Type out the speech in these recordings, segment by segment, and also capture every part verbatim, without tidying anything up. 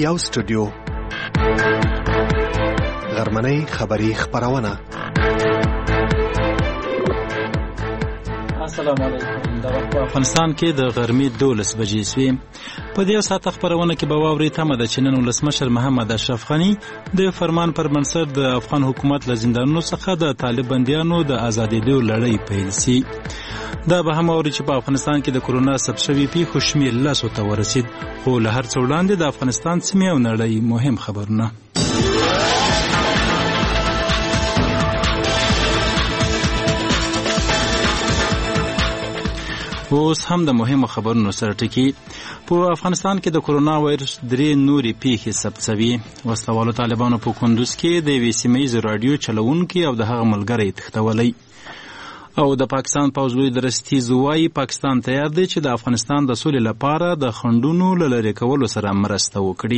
یو سټوډیو غرمنۍ خبری خبرونه. السلام علیکم. د وخت په افغانستان کې د غرمې دولس بجې شوې. په دې ساعت خبرونه کې به واوري تمه ده چې نن ولسمشر محمد اشرف غني د فرمان پر بنسټ د افغان حکومت له زندانونو څخه د طالب بندیانو د ازادېدو لړۍ پیل شي. دا به هم اوري چې په افغانستان کې د کورونا ثبت شوي پیښو شمېر لسو ته ورسید، خو له هر څه وړاندې د افغانستان سیمې او نړۍ مهم خبرونه. اوس هم د مهمو خبرونو سره ټکی. په افغانستان کې د کورونا وایرس درې نورې پیښې ثبت شوي. وسلوالو طالبانو په کندوز کې د یوې سیمه ییزې راډیو چلوونکي او د هغه ملګری تښتولی. او د پاکستان پوځ لوی درستیز وایي پاکستان تیار دی چې د افغانستان د سولې لپاره د خنډونو له لرې کولو سره مرسته وکړي.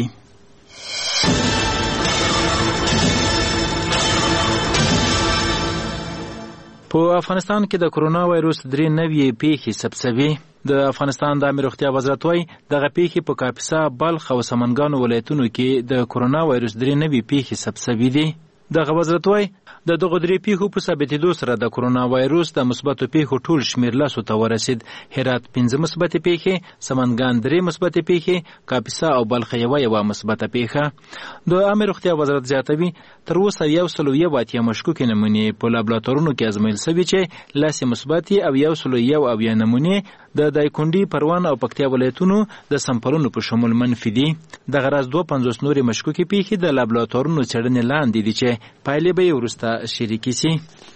په افغانستان کې د کورونا وایرس درې نوې پیښې ثبت شوي. د افغانستان د عامه روغتیا وزارت وايي دغه پیښې په کاپیسا، بلخ او سمنګانو ولایتونو کې د کورونا وایرس درې نوې پیښې ثبت شوي دي. دغه وزارت وايي د دغه درې پیښو په ثابتېدو سره د کورونا وایرس د مثبتو پیښو ټول شمېر لسو ته ورسید. هرات پنځه مثبتې پیښې، سمنګان درې مثبتې پیښې، کاپیسا او بلخ یوه یوه مثبته پیښه. د عامه روغتیا وزارت زیاتوي تر اوسه یو سل یو اتیا مشکوکې نمونې په لابراتوارونو کې ازمویل شوي چې لسې مثبتې او یو سل یو اویا نمونې د دایکنډي، پروان او پکتیا ولایتونو د سمپلونو په شمول منفي دي. دغه راز دوه پنځوس نورې مشکوکې پیښې د لابراتوارونو څېړنې لاندې دي چې پایلې به یې وروسته شریکې سي.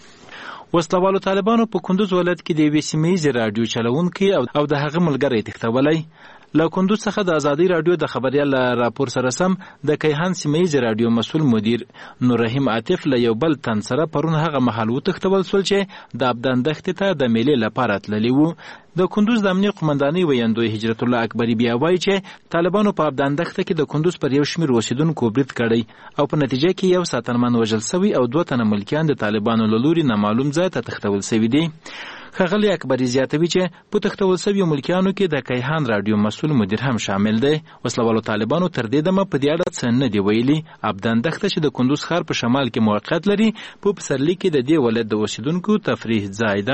وسلوالو طالبانو په کندوز ولایت کې د یوې سیمه ییزې راډیو چلوونکي او د هغه ملګری تښتولی. له کندوز څخه د ازادۍ راډیو د خبریال راپور سره سم د کیهان سیمه ییزې راډیو مسؤل مدیر نور رحیم عاطف له یو بل تن سره پرون هغه مهال وتښتول شول چې د ابدان دښتې ته د میلې لپاره تللي وو. د کندوز د امنیه قمندانۍ ویاندوی هجرت الله اکبري بیا وایي چې طالبانو په ابدان دښته کې د کندوز پر یو شمېر اوسېدونکو برید کړی او په نتیجه کې یو ساتنمن وژل سوي او دوه تنه ملکیان د طالبانو له لوري نامعلوم ځای ته تښتول سوي دي. ښاغلی اکبري زیاتوي چې په تښتول سویو ملکیانو کې د کیهان راډیو مسؤل مدیر هم شامل دی. وسلوالو طالبانو تر دې دمه په دې اړه څه نه دي ویلي. ابدان دښته چې د کندوز ښار په شمال کې موقعیت لري په پسرلي کې د دې ولایت د اوسېدونکو تفریح ځای ده.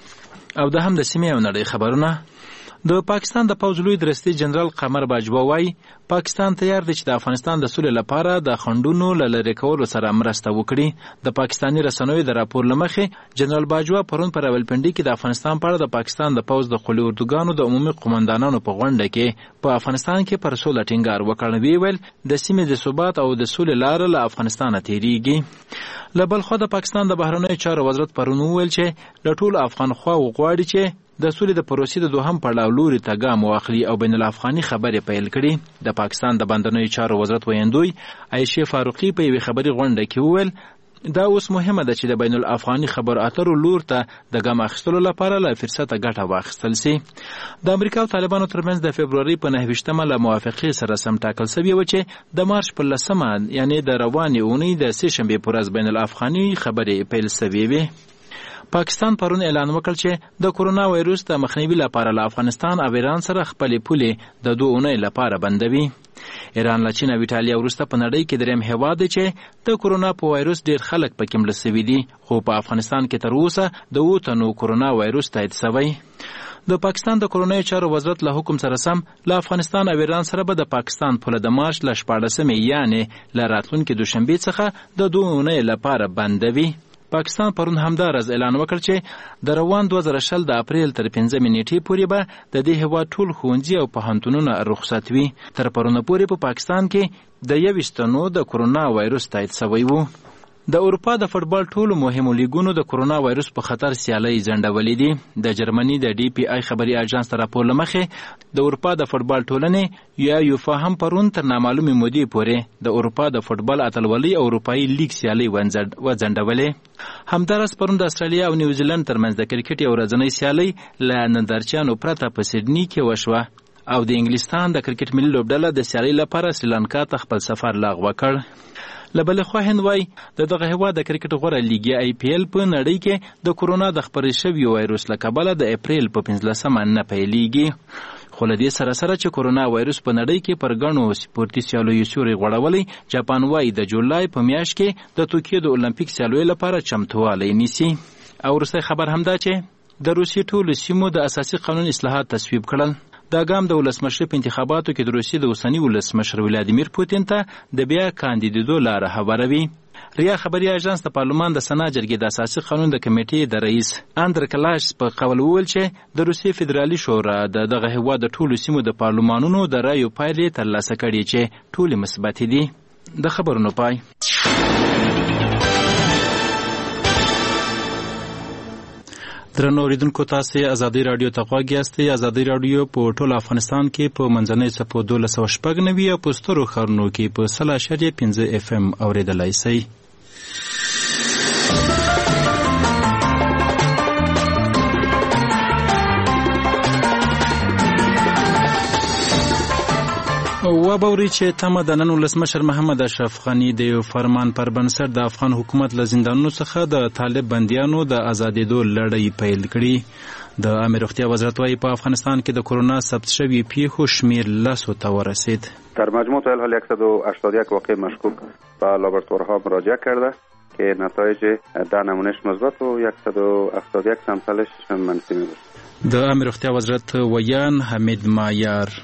او د هم د سیمې او نړۍ خبرونه. د پاکستان د پوځ لوی درستیز جنرال قمر باجوا وایي پاکستان تیار دی چې د افغانستان د سولې لپاره د خنډونو له لرې کولو سره مرسته وکړي. د پاکستاني رسنیو د راپور له مخې جنرال باجوا پرون په راولپنډي کې د افغانستان په اړه د پاکستان د پوځ د قلي اردوګانو د عمومي قومندانانو په غونډه کې په افغانستان کې پر سوله ټینګار وکړ. ویې ویل د سیمې د ثبات او د سولې لاره له افغانستانه تېرېږي. له بل خوا د پاکستان د بهرنیو چارو وزارت پرون وویل چې له ټولو افغان خواو غواړي چې د سولې د پروسې د دوهم پړاو لوري ته ګام واخلي او بین الافغاني خبرې پیل کړي. د پاکستان د بهرنیو چارو وزارت ویاندوی عایشې فاروقي په یوې خبري غونډه کې وویل دا اوس مهمه ده چې د بین الافغاني خبر اترو لور ته د ګام اخیستلو لپاره له فرصته ګټه واخیستل سي. د امریکا او طالبانو ترمنځ د فبروري په نهه ویشتمه له موافقې سره سم ټاکل شوې وه چې د مارچ په لسمه یعنې د روانې اونۍ د سې شنبې په ورځ بین الافغاني خبرې پیل شوې وې. پاکستان پرون اعلان وکړ چې د کورونا وایرس د مخنیوي لپاره له افغانستان او ایران سره خپلې پولې د دوه اونۍ لپاره بندوي. ایران له چین او ایټالیا وروسته په نړۍ کې دریم هېواد دی چې د کورونا په وایرس ډېر خلک پکې مړه سوي دي، خو په افغانستان کې تر اوسه د اووه تنو کورونا وایرس تایید سوی. د پاکستان د کورونایي چارو وزارت له حکم سره سم له افغانستان او ایران سره به د پاکستان پوله د مارچ له شپاړسمې یعنې له راتلونکې دوشنبې څخه د دوه اونۍ لپاره بندوي. پاکستان پرون همداراز اعلان وکړ چې د روان دوه زره شل د اپریل تر پنځمې نیټې پورې به د دې هېواد ټول ښوونځي او پوهنتونونه رخصت وي. تر پرونه پورې په پاکستان کې د یویشت تنو د کورونا وایرس تایید سوی و. د اروپا د فوټبال ټولو مهمو لیګونو د کورونا وایرس په خطر سیالۍ ځنډولې دي. د جرمني د ډي پی آی خبري اژانس ته راپور له مخې د اروپا د فوټبال ټولنې یا یوفا هم پرون تر نامعلومې مودې پورې د اروپا د فوټبال اتلولۍ او اروپایي لیګ سیالۍ وځنډولې. همداراز پرون د استرالیا او نیوزیلند ترمنځ د کرکټ یو ورځنۍ سیالۍ له نندارچیانو پرته په سیډني کې وشوه او د انګلستان د کرکټ ملي لوبډله د سیالۍ لپاره سریلانکا ته خپل سفر لغوه کړ. له بلې خوا هند وایي د دغه هېواد د کرکټ غوره لیګ آی پی ایل په نړۍ کې د کورونا د خپرې شوي وایرس له کبله د اپریل په پنځلسمه نه پیلېږي. خو له دې سره سره چې کورونا وایرس په نړۍ کې پر ګڼو سپورتي سیالیو سیوری غوړولی، جاپان وایي د جولای په میاشت کې د توکیو د المپیک سیالیو لپاره چمتووالی نیسي. او وروستی خبر همدا چې د روسیې ټولو سیمو د اساسي قانون اصلاحات تصویب کړل. دا ګام د ولسمشر په انتخاباتو کې د روسیې د اوسني ولسمشر ولادیمیر پوتین ته د بیا کاندیدېدو لاره هواروي. ریا خبري اژانس د پارلمان د سنا جرګې د اساسي قانون د کمیټې د رئیس اندر کلاش په قول وویل چې د روسیې فدرالي شورا د دغه هېواد د ټولو سیمو د پارلمانونو د رایو پایلې ترلاسه کړي چې ټولې مثبتې دي. د خبرونو پای. درنو اوریدونکو، تاسې ازادي راډیو ته غوږ یاستئ. ازادي راډیو په ټول افغانستان کې په منځنۍ څپو دولس سوه شپږ نوي او په سترو ښارونو کې په سل اعشاریه پنځه اف ام اورېدلی شئ. وبوري چې تمه د نن ولسمشر محمد اشرف غني د یو فرمان پر بنسټ د افغان حکومت له زندانونو څخه د طالب بندیانو د ازادېدو لړۍ پیل کړي. د عامه روغتیا وزارت وايي په افغانستان کې د کرونا ثبت شوي پیښو شمیر لسو ته ورسید. در مجموع تا الحال صد و هشتاد و یک واقع مشکوک به لابراتوارها مراجعه کرده که نتایج ده نمونهش مثبت و صد و هفتاد و یک سامپلش منفی میباشد. د عامه روغتیا وزارت ویان حمید مایار.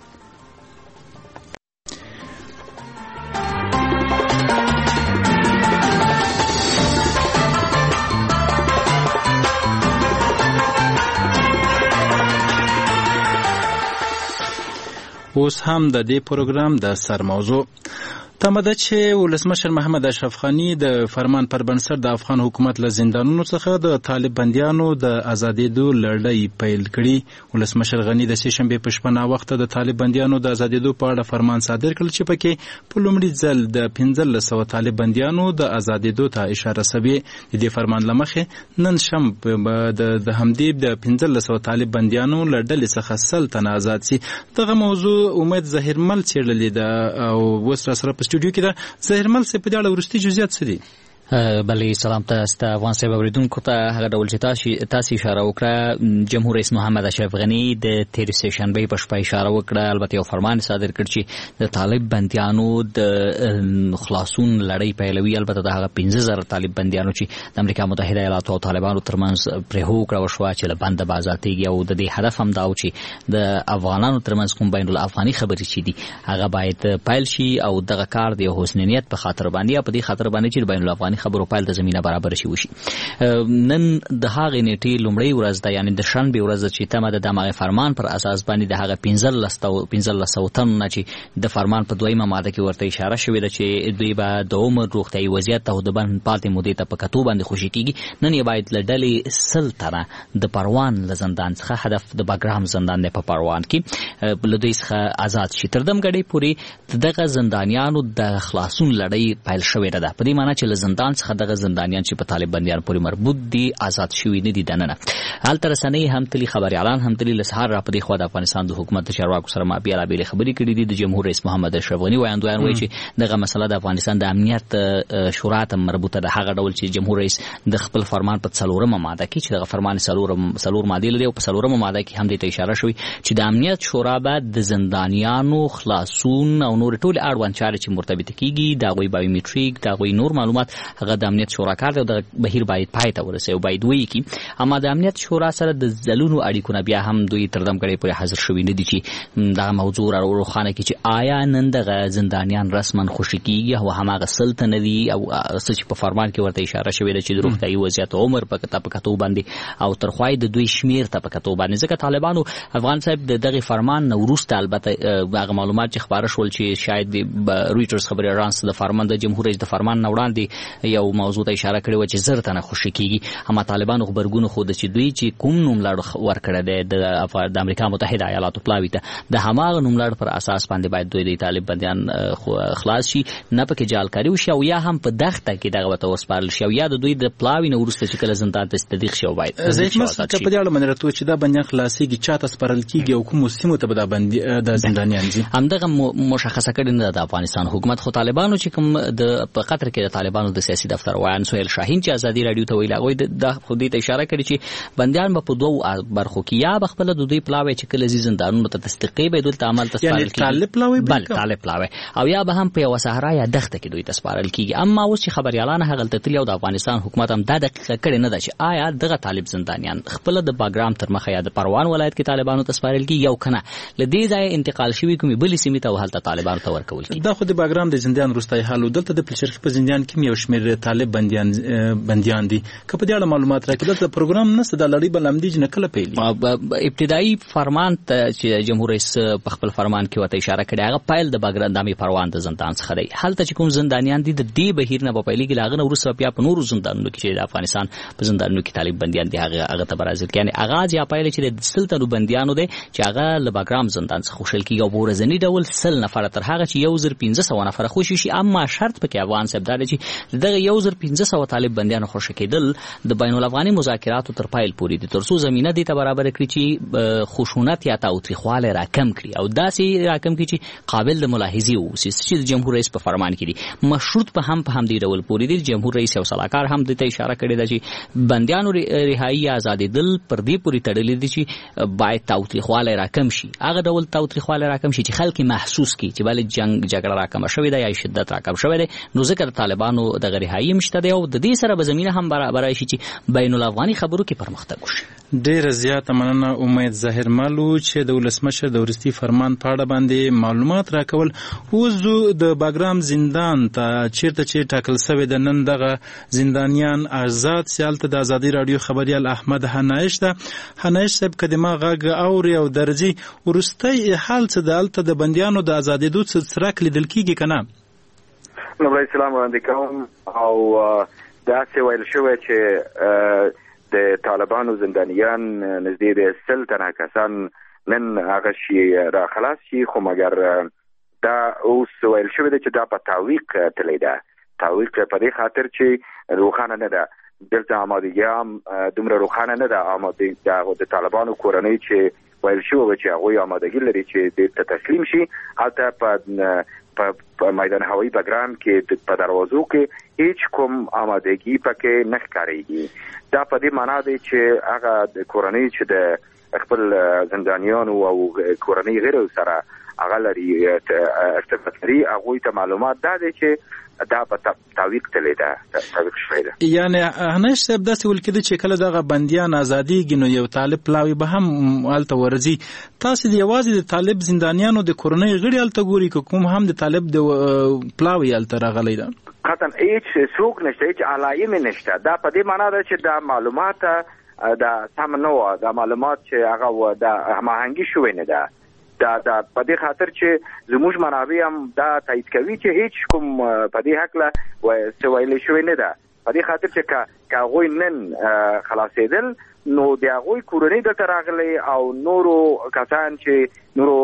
اوس هم د دې پروګرام د سر موضوع تمه ده چې ولسمشر محمد اشرف غني د فرمان پر بنسټ د افغان حکومت له زندانونو څخه د طالب بندیانو د ازادېدو لړۍ پیل کړي. ولسمشر غني د سې شنبې په شپه ناوخته د طالب بندیانو د ازادېدو په اړه فرمان صادر کړ چې پکې په لومړي ځل د پنځلس سوه طالب بندیانو د ازادېدو ته اشاره شوې. د دې فرمان له مخې نن شم د همدې د پنځلس سوه طالب بندیانو له ډلې څخه سل تنه آزاد سي. دغه موضوع امید ظاهرمل څېړلې ده او اوس راسره په سټوډیو کې ده. ظاهرمل صاحب په دې اړه وروستي جزئیات څه دي؟ بلې سلام تاسو ته افغان صاحب اوریدونکو ته. هغه ډول چې تاسو تاسو اشاره وکړه، جمهور رئیس محمد اشرف غني د تیر سې شنبې په شپه اشاره وکړه، البته یو فرمان صادر کړ چې د طالب بندیانو د خلاصون لړۍ پیلوي. البته د هغه پنځه زره طالب بندیانو چې د امریکا متحده ایالاتو او طالبانو ترمنځ پرې هوکړه وشوه چې له بنده به ازادېږي، او د دې هدف هم دا و چې د افغانانو ترمنځ کوم بین الافغاني خبرې چې دي هغه باید پیل شي، او دغه کار د حسنیت په خاطر باندې په دې خاطر باندې چې بین الافغاني خبرو پایل د زمينه برابر شي وشي. نن د هغې نیټې لومړۍ ورځ ده، یعنی د شنبې ورځ چې تمه د دغه فرمان پر اساس باندې د هغه پنځلس سوه تنو چې د فرمان په دویمه ماده کې ورته اشاره شوې ده چې دوی به د عمر روغتیایي وضعیت او د بند پاتې مودې ته په کتو باندې خوشي کیږي. نن یې باید له ډلې سل تنه د پروان له زندان څخه، هدف د باګرام زندان دی په پروان کې، له دوی څخه آزاد شي. تر دمګړۍ پورې دغه زندانیانو د خلاصون لړۍ پیل شوې ده، په دې معنی چې له زندان څخه دغه زندانیان چې په طالب بندیانو پورې مربوط دي آزاد شوي نه دي دننه. هلته رسنۍ هم تلي، خبريالان هم تلي، له سهار را په دې خوا د افغانستان د حکومت د چارواکو سره ما بېلابېلې خبرې کړي دي. د جمهور رئیس محمد اشرف غني ویاندویان وایي چې دغه مسله د افغانستان د امنیت شورا ته مربوطه ده، هغه ډول چې جمهور رئیس د خپل فرمان په څلورمه ماده کې چې دغه فرمان څلورم څلور مادې لري او په څلورمه ماده کې هم دې ته اشاره شوې چې د امنیت شورا به د زندانیانو خلاصون او نور ټول اړوند چارې چې مرتبط کیږي د هغوی بایومټریک د هغوی نور معلومات هغه د امنیت شورا کار دی او د بهیر باید پای ته ورسوي او باید وایي کی. اما د امنیت شورا سره د ځلونو اړیکونه بیا هم دوی تر دمګړۍ پورې حاضر شوي نه دي چې دغه موضوع را روښانه کړي چې آیا نن دغه زندانیان رسما خوشي کیږي او هماغه سل تنه دي او څه چې په فرمان کې ورته اشاره شوې ده چې د روغتیایي وضعیت عمر په کتو باندې او تر خوای د دوی شمیر ته په کتو باندې. ځکه طالبانو افغان صاحب د دغه فرمان نه وروسته البته هغه معلومات چې خبره شول چې شاید د رويټرز خبري اژانس د فرمان د جمهور رئیس د فرمان نه وړاندې یو موضوع ته اشاره کړې و چې زر تنه خوشي کیږي. اما طالبانو خبرګون خو د چې دوی چې کوم نوملړ ورکړی دی د امریکا متحده ایالاتو پلاوي ته د هماغه نوملړ پر اساس باندې باید دوی د طالب بندیان خلاص شي، نه پکې جالکاری وشي او یا هم په دغه کې دغه وته ورسپارل شي او یا د دوی د پلاوي نه ورسته چې کله زندان ته تدقیق شي. باید زه هم څه په دې اړه باندې راته چې دا بندیان خلاصيږي چاته سپارل کیږي او کوم سیمو ته به دا بندي د زندانیان دي همدغه مشخصه کړي نه د افغانستان حکومت. خو طالبانو چې کوم د په قطر کې د طالبانو د سیاسي دفتر وایان سهیل شاهین چې ازادي رادیو ته ویل هغه د خودي ته اشاره کړې چې بندیان په دوه برخو کې یا بخپل د دوی پلاوي چې کله زندانونو ته تصدیقي به دلته عمل تسپارل کیږي یعنی طالب پلاوي بل طالب پلاوي او یا به هم په یو صحرا یا دښته کې دوی تسپارل کیږي. اما اوس چې خبريالان هغه تل یو د افغانستان حکومت هم دا دقیقه کړي نه ده چې آیا دغه طالب زندانیان خپل د باګرام تر مخه یا د پروان ولایت کې طالبانو تسپارل کیږي یو کنه لدې ځای انتقال شوی کومي بلې سیمې ته وهلته طالبانو ته ورکول کیږي. دا خو د باګرام د زندان وروستي حال دلته د پلشرخ په زندان کې یو شمېر طالب بنديان بنديان دي که په دې اړه معلومات راکړي. دلته پروګرام نشته د لړۍ بلمدي نه کله پیلي ابتدایي فرمان ته چې جمهور رئیس په خپل فرمان کې وته اشاره کړې هغه پایل د باګرام دامي پروان د زندان څخه دی. هلته چې کوم زندانیان دي د دې بهیر نه په پیلي کې لاغنه ورسره بیا په نورو زندانونو کې چې د افغانستان په زندانونو کې طالب بنديان دي هغه هغه ته برازیل یعنی اغاز یا پایل چې د سلطنو بنديانو دي چې هغه له باګرام زندان څخه خوشل کیږي او ورځنی ډول سل نفر تر هغه چې یو زر پنځه سوه نفر خوشي شي. اما شرط پکې افغان صاحب دا دی چې دغه یو زر پنځه سوه طالب بنديان خوشی کېدل د بین الافغاني مذاکراتو تر پایل پورې دي ترڅو زمينه دي ته برابر کړي چې خشونت یا تاوتریخواله راکم کړي او داسې راکم کړي چې قابل د ملاحظې اوسي چې د جمهور رئیس په فرمان کې دي. مشروط په هم په هم دی ډول پورې دي. جمهور رئیس او صلاحکار هم د ته اشاره کړې ده چې بنديانو رهایی آزادېدل پر دې پورې تړلې دي چې باید تاوتریخواله راکم شي. هغه ډول تاوتریخواله راکم شي چې خلک محسوس کړي چې بل جنگ جګړه راکم شوې ده یا شدت راکم شوې ده. نو ځکه طالبانو د رهایی مشته دی او د دې سره به زمينه هم برابر شي چې بین الافغاني خبرو کې پرمختګ وشي. ډېر زیاته مننه امید ظاهر مالو چې د ولسمشر د ورستي فرمان په اړه باندې معلومات راکول. اوس د باګرام زندان ته چیرته چې ټاکل شوی د نن دغه زندانیان آزاد سیالته د ازادي رادیو خبريال احمد حنایش ده. حنایش صاحب کدما غږ اوري او درځي ورستي حال څه دالته د بنديانو د ازادېدو څخه سرک لیدل کیږي کنه. نو اسلام باندې کوم او دا څه ویل شوی چې د طالبانو زندانیان نږدې د سل تنه کسان نن هغه شي را خلاص شي خو مګر دا اوس ویل شوی چې دا په تعویق تللی ده. تعویق په دې خاطر چې روښانه نه ده دلته آمادګي هم دومره روښانه نه ده. آمادګي د طالبانو کورنۍ چې ویل شوی چې هغوی آمادګي لري چې دې ته تسلیم شي هلته په په میدان هوایي باګرام کې په دروازو کې هیڅ کوم آمادګي پکې نه ښکارېږي. دا په دې معنا دی چې هغه د کورنۍ چې د خپل زندانیانو او کورنۍ غیرو سره هغه لري ارتباط لري هغوی ته معلومات دا دی چې دا په تعویق تللی ده تعویق شوی ده. یعنی هنش صاحب داسې ویل کېده چې کله دغه بندیان ازادېږي نو یو طالب پلاوي به هم هلته ورځي. تاسې د یوازې د طالب زندانیانو د کورنۍ غړي هلته ګوري که کوم هم د طالب د پلاوي هلته راغلی ده؟ قطعا هیڅ څوک نشته هیڅ علایمې نشته. دا په دې معنا ده چې دا معلومات دا سم نه وه. دا معلومات چې هغه د هماهنګي شوی نه ده. دا دا په دې خاطر چې زموږ منابع هم دا تایید کوي چې هیڅ کوم په دې حق له څه ویلی شوی نه ده. په دې خاطر چې که هغوی نن خلاصېدل نو د هغوی کورنۍ دلته راغلی او نورو کسان چې نورو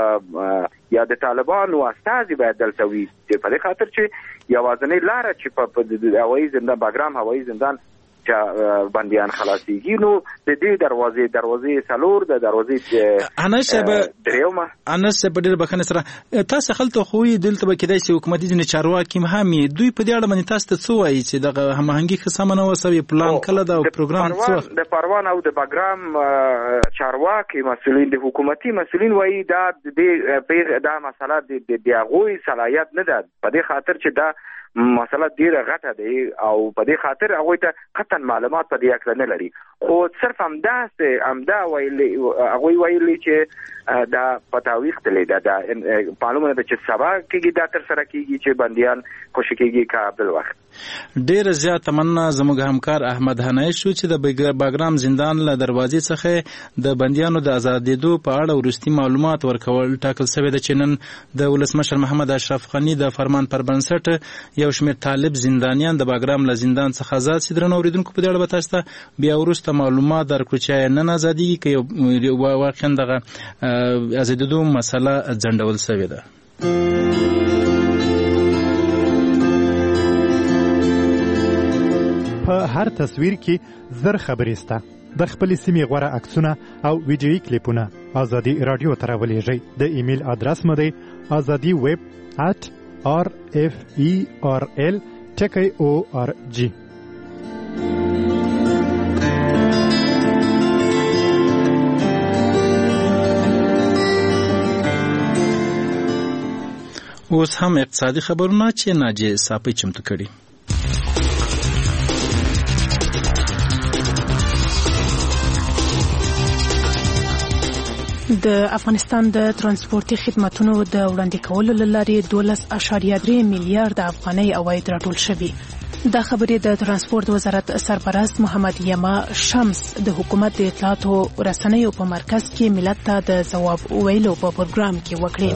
یا د طالبانو استازي باید دلته وي. په دې خاطر چې یوازینۍ لاره چې په هوایي زندان باګرام هوایي زندان چې بندیان خلاصيږي نو د دې دروازې دروازې څلور د دروازې انس دریومه انس په ډېر بخښنه سره تاسو خلته خو دلته به کېدای شي حکومتي ځینې چارواکي هم دوی په دې اړه باندې تاسو ته څه وایي چې دغه هماهنګي ښه سمه نه وسوي پلان کله دا پروګرام څه د پروان او د باګرام چارواکي مسؤلین د حکومتي مسؤلین وایي دا د دا مسله د هغوی صلاحیت نه ده. په دې خاطر چې دا مسله ډیره غټه دی او په دې خاطر هغوی ته قطعا معلومات په دې اړه نه لري. خو صرف همداسې همدا ویلي هغوی ویلي چې دا په تعویق تللی ده. دا معلومه ده چې سبا کېږي دا ترسره کېږي چې بندیان خوشي کېږي که بل وخت. ډېره زیاته مننه زموږ همکار احمد حنایش شو چې د باګرام زندان له دروازې څخه د بندیانو د ازادېدو په اړه وروستي معلومات ورکول ټاکل شوی ده چې نن د ولسمشر محمد اشرف غني د فرمان پر بنسټ یو شمېر طالب زندانیان د باګرام له زندان څخه آزاد شي. درنو اوریدونکو په دې اړه به تاسو ته بیا وروسته معلومات درکړو چې نن ازادېږي که واقعا دغه ازادېدو مسله ځنډول شوې ده. په هر تصویر کې زر خبرې سته. د خپلې سیمې غوره عکسونه او ویډیویي کلیپونه ازادي رادیو ته راولېږئ. د ایمیل ادرس مو دی ازادي ویب ات آر اف ای آر ال ټکی او آر جی. اوس هم اقتصادي خبرونه چې ناجی صافی چمتو کړي. د افغانستان د ترانسپورتي خدماتو د وړاندې کولو لپاره دولس اعشاریه درې میلیارډ افغانۍ عواید راټول شوي. دا خبرې د ترانسپورت وزارت سرپرست محمد یما شمس د حکومت د اطلاعاتو رسنیو په مرکز کې ملت ته د ځواب ویلو په پروګرام کې وکړي.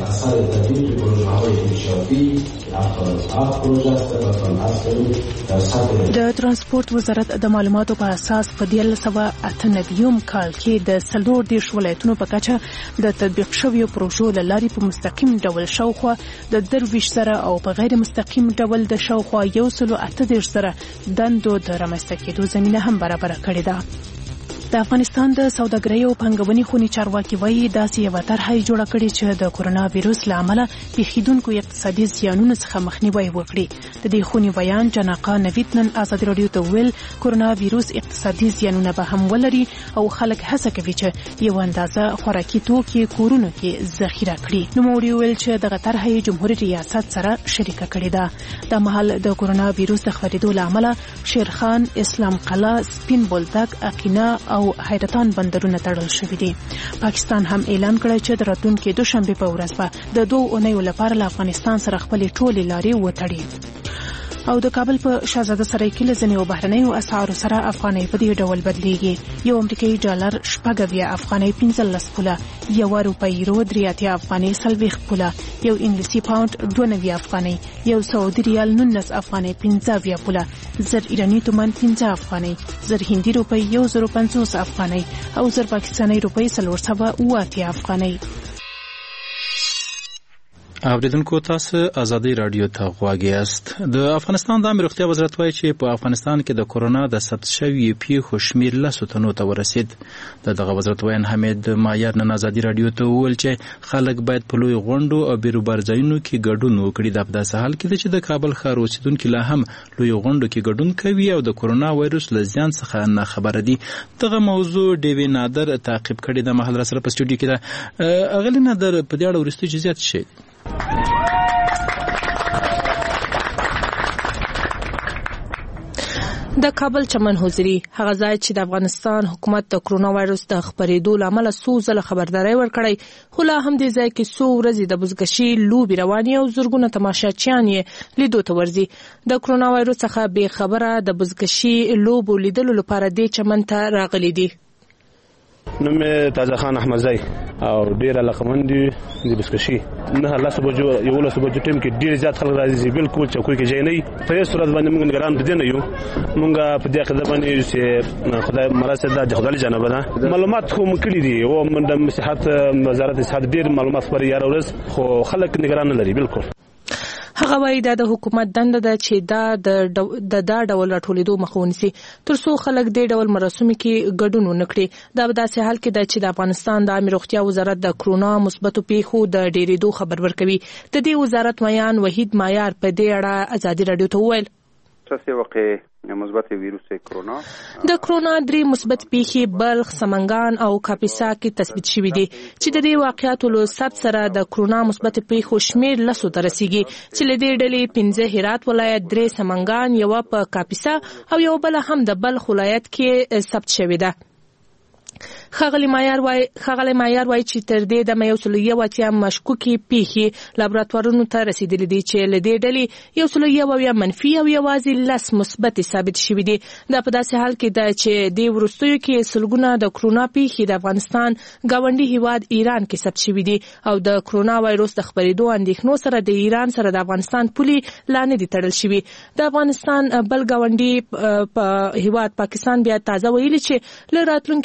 د ترانسپورت وزارت د معلوماتو په اساس په دیارلس سوه اته نوي کال کې د څلور دېرش ولایتونو په کچه د تطبیق شویو پروژو له لارې په مستقیم ډول شاوخوا د درویشت زره او په غیر مستقیم ډول د شاوخوا یو سلو اته دېرش زره دندو د رامنځته کېدو زمینه هم برابره کړې ده. د افغانستان د سوداګرۍ او پانګونې خونې چارواکي وایي داسې یوه طرحه یې جوړه کړې چې د کورونا ویروس له امله پیښیدونکو اقتصادي زیانونو څخه مخنیوی وکړي. د دې خونې بیان جناقا نوید نن ازادي راډیو ته ویل کورونا ویروس اقتصادي زیانونه به هم ولري او خلک هڅه کوي چې یو اندازه خوراکي توکي کورونو کې ذخیره کړي. نوموړي ویل چې دغه طرحه یې جمهوریت ریاست سره شریکه کړې ده. د مهال د کورونا ویروس د خپرېدو له امله شیرخان، اسلام قلعه، سپین بولدک، اقینا او حیرتان بندرونه تړل شوي دي. پاکستان هم اعلان کړی چې د راتلونکي دوشنبه په ورځ به د دوه اونیو لپاره له افغانستان سره خپلې ټولې لارې وتړي. او د کابل په شاهزاده سرای کې له ځینو بهرنیو اسعارو سره افغانۍ په دې ډول بدلیږي. یو امریکایي ډالر شپږ اویا افغانۍ پنځلس پوله، یو روپۍ رو درې اتیا افغانۍ څلوېښت پوله، یو انګلیسي پاونډ دوه نوي افغانۍ، یو سعودي ریال نولس افغانۍ پنځه اویا پوله، زر ایراني تومان پنځه افغانۍ، زر هندي روپۍ یو زر پنځوس افغانۍ او زر پاکستاني روپۍ څلور سوه اوه اتیا افغانۍ. اوریدونکو تاسو ازادي رادیو ته غوږ یاست. د افغانستان د عامه روغتیا وزارت وایي چې په افغانستان کې د کورونا د ثبت شویو پیښو شمېر لسو تنو ته ورسید. د دغه وزارت وایي حمید مایار نن ازادي رادیو ته وویل چې خلک باید په لوی غونډو او بیروبار ځایونو کې ګډون وکړي. دا په داسې حال کې ده چې د کابل ښار اوسیدونکي لا هم لوی غونډو کې ګډون کوي او د کورونا وایروس له زیان څخه نه خبره دي. دغه موضوع ډیوی نادر تعقیب کړي. د مهال را سره په سټوډیو کې ده. اغلی نادر په دې اړه وروستي جزئیات شي. د کابل چمن حضوري هغه ځای چې د افغانستان حکومت د کرونا وایروس د خپرېدو لامل څو ځله خبرداري ورکړی، خو لا هم دې ځای کې څو ورځې د بزګشي لوبي رواني او زرګونه تماشاچیان یې لیدو ته ورځي. د کرونا وایروس څخه بې خبره د بزګشي لوبو لیدلو لپاره دې چمن ته راغلي دي. نوم تازه خان احمدزی او ډیر علاقمند دي د بسکشي. نه الله سبحانه یو له سبحانه ټیم کې ډیر زیات خلک راځي، بالکل چوکۍ کې ځای نه وي. په هیڅ صورت باندې موږ نگران دي نه یو. موږ په دې خدای باندې چې خدای مرسته ده، خدای جناب ده. معلومات کوم کړي دي او د صحت وزارت صحت ډیر معلومات پر یاره ورس، خو خلک نگران نه لري. بالکل هغه وایي دا د حکومت دنده ده چې دا د دا ډول راټولېدو مخه ونیسي ترڅو خلک دې ډول مراسمو کې ګډون ونه کړي. دا په داسې حال کې ده چې د افغانستان د عامه روغتیا وزارت د کرونا مثبتو پیښو د ډېرېدو خبر ورکوي. د دې وزارت ویان وحید مایار په دې اړه ازادي راډیو ته وویل څه واقع مثبت ویروس کرونا د کرونا درې مثبت پیښې بلخ، سمنګان او کاپیسا کې تثبیت شوې دي چې د دې واقعیاتو له ثبت سره د کرونا مثبت پیښو شمېر لسو ته رسیږي چې له دې ډلې پنځه هرات ولایت، درې سمنګان، یوه په کاپیسا او یو بل هم د بلخ ولایت کې ثبت شوې ده. خغلی مایار وای خغلی مایار وای چې تر دې د یو سل یو اتیا مشکوکي پیښې لابراتوارونو ته رسیدلې دي چې له دې ډلې یو سل یو یا منفي او یوازې لس مثبت ثابت شوي دي. دا په داسې حال کې ده چې د وروستیو کې سلګونه د کرونا پیښې د افغانستان ګاونډي هیواد ایران کې ثبت شوي دي او د کرونا وایروس د خپرېدو اندېښنو سره د ایران سره د افغانستان پولي لا نه دي تړل شوي. د افغانستان بل ګاونډي په هیواد پاکستان بیا تازه ویلي چې له راتلونکي دوشنبه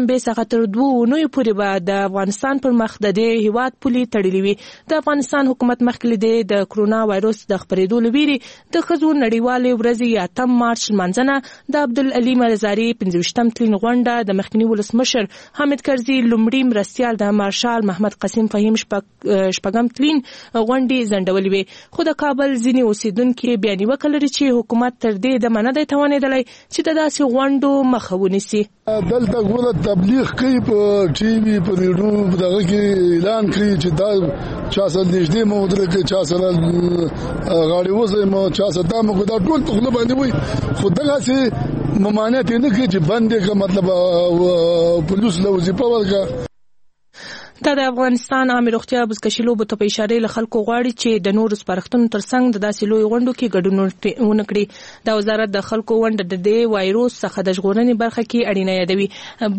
شنبه څخه تر دوه اونیو پورې به د افغانستان پر مخ د دې هیواد پولې تړلې وي. د افغانستان حکومت مخکې د کرونا وایروس د خپرېدو له ویرې د ښځو نړیوالې ورځې یا اتم مارچ لمانځنه د عبدالعلي مزاري پنځه ویشتم تلین غونډه د مخکني ولسمشر حامد کرزي لومړي مرستیال د مارشال محمد قاسم فهیم شپږم تلین غونډې ځنډولې وي. خو د کابل ځینې اوسیدونکي بیا نیوکه لري چې حکومت تر دې دمه نه دی توانېدلی چې د داسې غونډو مخه ونیسي. دلته ګوره تبلیغ کوي په ټي وي په ریډیو په دغه کې اعلان کوي چې دا چا سره نږدې مو ودرېږي، چا سره غاړې وځئ مو، چا سره دا مو، دا ټول په خوله باندې وایي. خو دغسې ممانعت یې نه کوي چې بند یې کړه، مطلب پولیس له وظیفه ورکړه. دا د افغانستان عامه روغتیا بزکشي لوبو ته په اشاره له خلکو غواړي چې د نورو سپارښتنو ترڅنګ د داسې لوی غونډو کې ګډون ونه کړي. د وزارت د خلکو ونډه د دې وایروس څخه د ژغورنې برخه کې اړینه یادوي.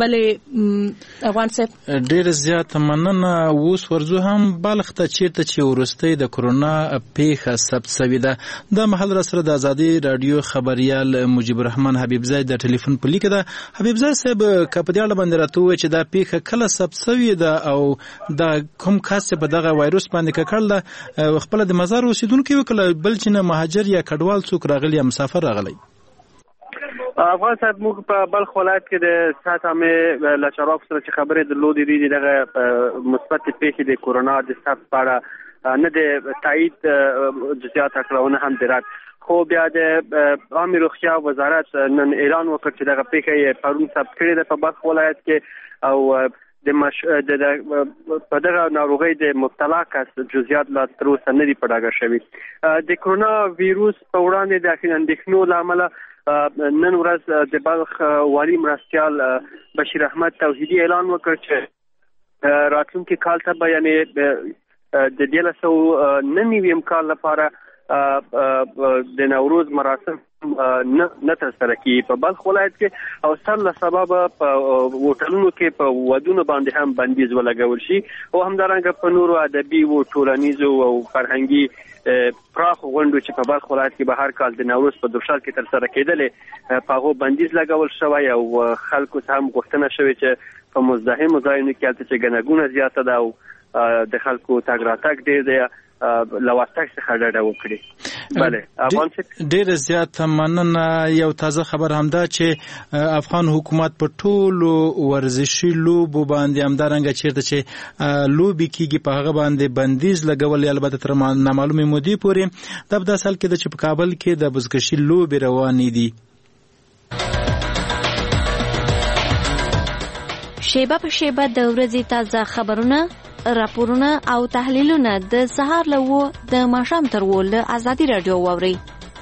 بلې افغان صاحب ډېر زیات مننه. اوس ورځو هم بلخ ته چیرته چې وروستۍ د کرونا پیښه ثبت شوې ده. د مهال را سره د ازادي رادیو خبریال مجیب الرحمن حبیبزی د ټلیفون په لیک ده. حبیبزی صاحب که په دې اړه باندې راته ووایي چې دا پیښه کله ثبت شوې ده او دا کوم کس په دغه وایروس باندې ککړ ده خپل د مزار اوسیدونکو وکړه، بل چې نه مهاجر یا کډوال څوک راغلی یا مسافر راغلی؟ افغان صاحب موږ په بلخ ولایت کې د صحت عامه له چارواکو سره چې خبرې درلودې دي دغه مثبت پیښې د کورونا د ثبت په اړه نه د تایید جزئیات کړونه هم درات. خو بیا د عامه روغتیا وزارت نن اعلان وکړ چې دغه پیښه پرون ثبت کړې ده په بلخ ولایت کې او د مش د په دغه ناروغۍ د مبتلا کس جزئیات لا تر اوسه نه دي په ډاګه شوي. د کرونا ویروس په وړاندې د اندېښنو له امله نن ورځ د بلخ والي مرستیال بشیر احمد توحیدي اعلان وکړ چې راتلونکي کال ته به یعنې د دیارلس سوه نهه نوي کال لپاره د نوروز مراسم نه ترسره کیږي په بلخ ولایت کې او سر له سببه په هوټلونو کې په ودونو باندې هم بندیز ولګول شي او همدارنګه په نورو ادبي او ټولنیزو او فرهنګي پراخ غونډو چې په بلخ ولایت کې به هر کال د نوروز په دوشال کې ترسره کېدلې په هغه بندیز لګول شوی او خلکو ته هم غوښتنه شوې چې په مزدحمو ځایونو کې هلته چې ګڼه زیاته ده او د خلکو تګ راتګ ډېر دی لواتک څخه ډډه وکړي. بله افغان ډېر زیات مننه. یو تازه خبر هم ده چې افغان حکومت په ټولو ورزشي لوبو باندې همدارنګه چیرته چې لوبې کیږي په هغه باندې بندیز لګولې، البته تر نامعلومې مودې پورې. دا په داسې حال کې ده چې په کابل کې د بزکشي لوبې روانې دي. شیبه په شیبه د ورځې تازه خبرونه، راپورونه او تحلیلونه د سهار له و د ماښام تر و له ازادي رادیو واورئ.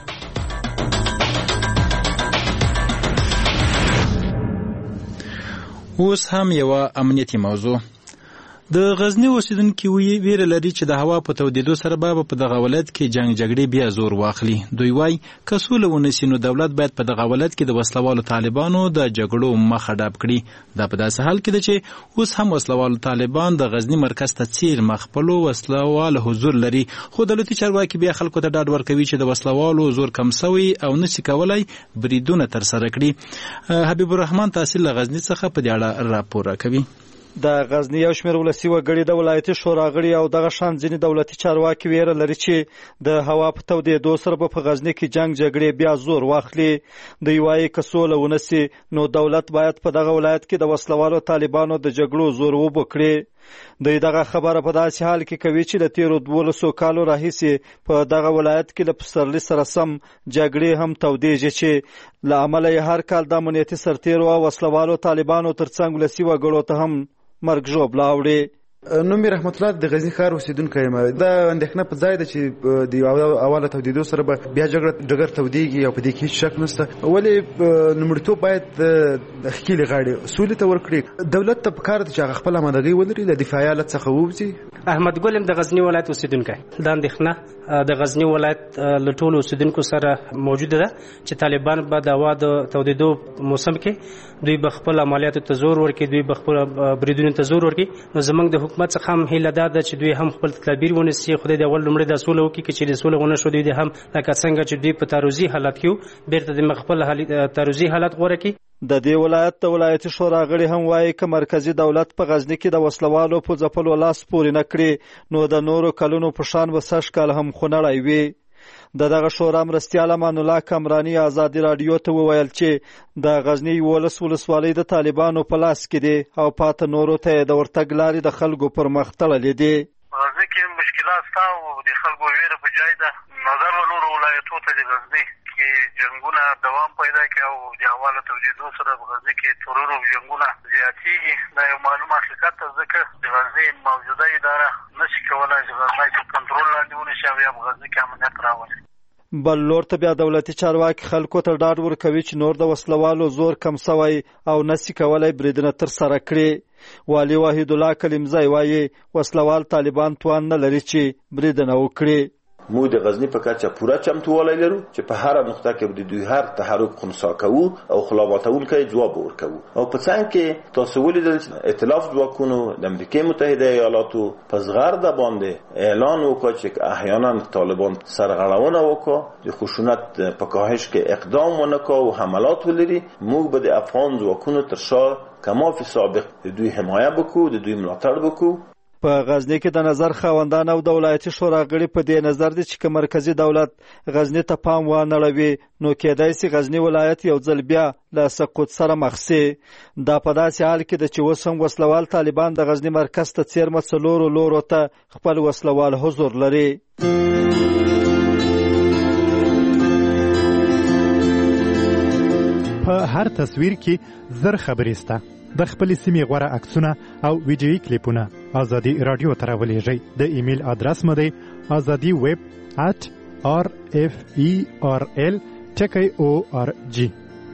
اوس هم یوه امنیتي موضوع. د غزنی اوسیدونکي ویره لري چې د هوا په تودېدو سره به په دغه ولایت کې جنگ جګړې بیا زور واخلي. دوی وایي که سوله ونیسي نو دولت باید په دغه ولایت کې د وسلوالو طالبانو د جګړو مخه ډب کړي. دا په داسې حال کې ده چې اوس هم وسلوالو طالبان د غزنی مرکز ته څیر خپلو وسلوالو حضور لري، خو دولتي چارواکي بیا خلکو ته ډاډ ورکوي چې د وسلوالو زور کم سوی او نشي کولای بریدونه ترسره کړي. حبیب الرحمن تحصیل له غزنی څخه په دې اړه راپور راکوي. د غزنی یو شمېر ولسي وګړي د ولایتي شورا غړي او دغه شان ځینې دولتي چارواکي ویره لري چې د هوا په تودېدو سره به په غزنی کې جنگ جګړې بیا زور واخلي. دوی وایي که سوله ونسي نو دولت باید په دغه ولایت کې د وسلوالو طالبانو د جګړو زور وبکړي. دوی دغه خبره په داسې حال کې کوي چې د تیرو دولسو کالو راهیسې په دغه ولایت کې له پسرلي سره سم جګړې هم تودېږي چې له امله یې هر کال د امنیتي سرتیرو او وسلوالو طالبانو ترڅنګ ولسي وګړو ته هم مرګ ژوبله اوړي. نوم مې رحمت الله د غزنی ښار اوسیدونکی یم. دا اندېښنه په ځای ده چې د اوله تودېدو سره به بیا جګړه ډګر تودېږي او په دې کې هېڅ شک نشته. ولې لومړیتوب باید د ښکېلې غاړې سولې ته ورکړي. دولت ته پکار ده چې هغه خپله امادګۍ ولري، له دفاعي حالت څخه ووځي. احمد ګل یم د غزنی ولایت اوسیدونکی. دا اندېښنه د غزنی ولایت له ټولو اوسیدونکو سره موجوده ده چې طالبان به د هوا د تودېدو موسم کې دوی به خپل عملیاتو ته زور ورکړي، دوی به خپل بریدونو ته زور ورکړي. نو زموږ د حکومت څخه هم هیله دا ده چې دوی هم خپل تدابیر ونیسي. خدای دې اول لومړی دا سوله وکړي چې د سوله ونه شو دوی هم لکه څنګه چې دوی په تعرضي حالت کې بیرته د خپل تعرضي حالت غوره کړي. د دې ولایت د ولایتي شورا غړي هم وایي که مرکزی دولت په غزني کې د وسلوالو په ځپلو لاس پورې نه کړي نو د نورو کلونو په شان به سږ کال هم خونړی وي. د دغه شورا مرستیال امان الله کامراني ازادي رادیو ته وویل چې د غزني یولس ولسوالۍ د طالبانو په لاس کې دي او پاته نورو ته د ورتګ لارې د خلکو پر مخ تړلې دي. غزني کې مشکلات شته او د خلکو ویره په ځای ده. نظر و نورو ولایتو ته د غزني کې جنګونه دوام پیدا کوي او د حواله توجیدو سره په غزني کې ترور او جنګونه زیاتېږي. دا یو معلوم حقیقت ده ځکه د غزني موجوده اداره نشي کولی چې غزني تر کنټرول لاندې ونیسي او یا په غزني کې امنیت راولي. بل لور ته بیا دولتي چارواکي خلکو ته ډاډ ورکوي چې نور د وسلوالو زور کم سوی او نسی کولی بریدونه ترسره کړي. والي وحید الله کلیمزی وایي وسلوال طالبان توان نه لري چې بریدونه وکړي. موږ د غزني په کچه پوره چمتووالی لرو چې په هر نقطه کې د دوی هر تحرک خنثی کوو او خلاباتونکی جواب ورکوو. او په څنګ کې تاسو ولیدل چې ائتلاف ځواکونو د امریکای متحده ایالاتو په زغرده باندې اعلان وکړ چې احیانا طالبان سرغړونه وکړي د خشونت په کاهش کې اقدام ونکړي او حملات ولري. موږ به د افغان ځواکونو تر شا کما فی سابق د دوی حمایه وکړو، د دوی ملاتړ وکړو. په غزني کې د نظر خاوندان او د ولایتي شورا غړي په دې نظر دي چې که مرکزی دولت غزني ته پام وانه اړوي نو کېدای شي غزني ولایت یو ځل بیا له سقوط سره مخ شي. دا په داسې حال کې ده چې اوس هم وسلوال طالبان د غزني مرکز ته څیرمه څلورو لورو ته خپل وسلوال حضور لري. په هر تصویر کې زر خبرې سته. د خپل سیمې غوړه عکسونه او ویډیویي کلیپونه ازادي رادیو ته راولېږئ. د ایمیل ادرس مو دی ازادي ویب at r f e r l ټکی او ار جی.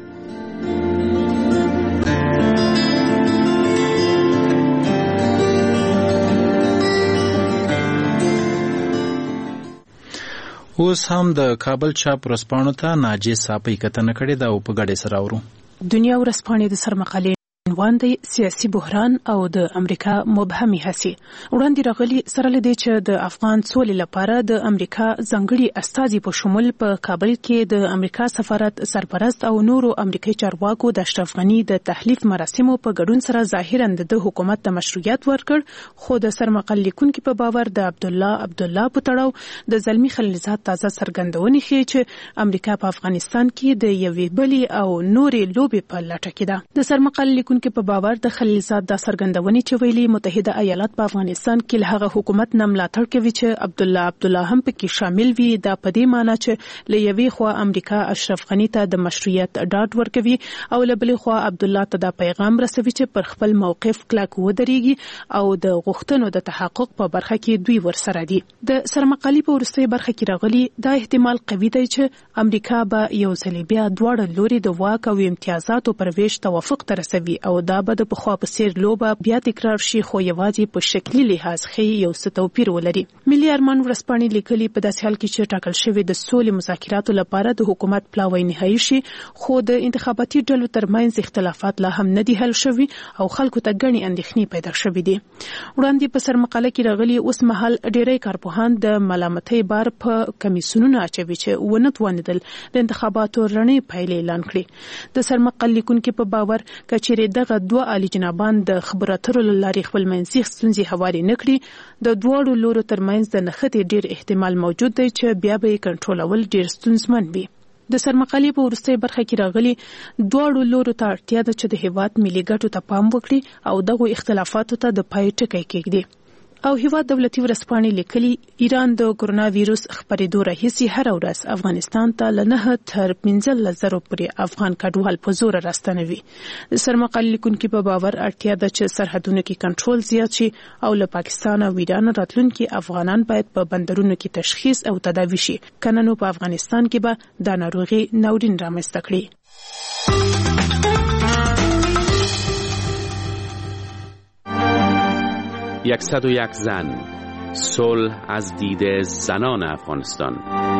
اوس هم د کابل چاپ ورځپاڼو ته ناجیه صافی کتنه کړې ده او په ګډه سره اورو. دنیا ورځپاڼې د سرمقالې عنوان دی سیاسي بحران او د امریکا مبهمي هڅې. وړاندې راغلي سره لدې چې د افغان سولې لپاره د امریکا ځانګړي استازي په شمول په کابل کې د امریکا سفارت سرپرست او نورو امریکایي چارواکو د اشرف غني د تحلیف مراسمو په ګډون سره ظاهرا د حکومت ته مشروعیت ورکړ، خو د سرمقال لیکونکو په باور د عبد الله عبد الله په تړاو د زلمی خلیلزاد تازه څرګندونې ښیي چې امریکا په افغانستان کې د یوې بلې او نورې لوبې په لټه کې ده. د سرمقال لیکونکو په باور د خلیلزاد د څرګندونې چې ویلي متحده ایالات په افغانستان کې له هغه حکومت نه ملاتړ کوي چې عبد الله عبد الله هم پکې شامل وي. دا په دې معنی چې له یوې خوا امریکا اشرف غني ته د مشروعیت ډاډ ورکوي او له بلې خوا عبد الله ته دا پیغام رسوي چې پر خپل موقف کلک ودرېږي او د غوښتنو د تحقق په برخه کې دوی ورسره دي. د سرمقالي په وروستۍ برخه کې راغلي دا احتمال قوي دی چې امریکا به یو ځل بیا دواړه لوري د واک او امتیازاتو پر ویش توافق ته رسوي او دا به د پخوا په څیر لوبه بیا تکرار شي، خو یوازې په شکلي لحاظ ښیي یو څه توپیر ولري. ملي ارمان ورځپاڼې لیکلي په داسې حال کې چې ټاکل شوی د سولې مذاکراتو لپاره د حکومت پلاوی نهایی شي، خو د انتخاباتي ډلو ترمنځ اختلافات لا هم نه دي حل شوي او خلکو ته ګڼې اندېښنې پیدا شوې دي. وړاندې په سرمقاله کې راغلي اوس مهال ډېری کارپوهان د ملامتۍ بار په کمیسیونونو اچوي چې ونه توانېدل د انتخاباتو رڼې پایلې اعلان کړي. د سرمقال لیکونکو په باور کچېرې دغه دوه عالی جنابان د خبرو اترو له لارې خپل منځي ستونزې هوارې نه کړي، د دواړو لورو ترمنځ د نښتې ډېر احتمال موجود دی چې بیا به یې کنټرولول ډېر ستونزمن وي. د سرمقالې په وروستۍ برخه کې راغلي دواړو لورو ته اړتیا ده چې د هېواد ملي ګټو ته پام وکړي او دغو اختلافاتو ته د پای ټکی کېږدي. او هیواد دولتي ورځپاڼې لیکلي ایران د کرونا ویروس خپرېدو راهیسې هر ورځ افغانستان ته له نهه تر پنځلس زرو پورې افغان کډوال په زور راستنوي. د سرمقال لیکونکو په باور اړتیا ده چې سرحدونو کې کنټرول زیات شي او له پاکستان او ایران راتلونکي افغانان باید په بندرونو کې تشخیص او تداوي شي، کنه نو په افغانستان کې به د ناروغي ناورین رامنځته کړي. یکصد و یک زن، صلح از دید زنان افغانستان.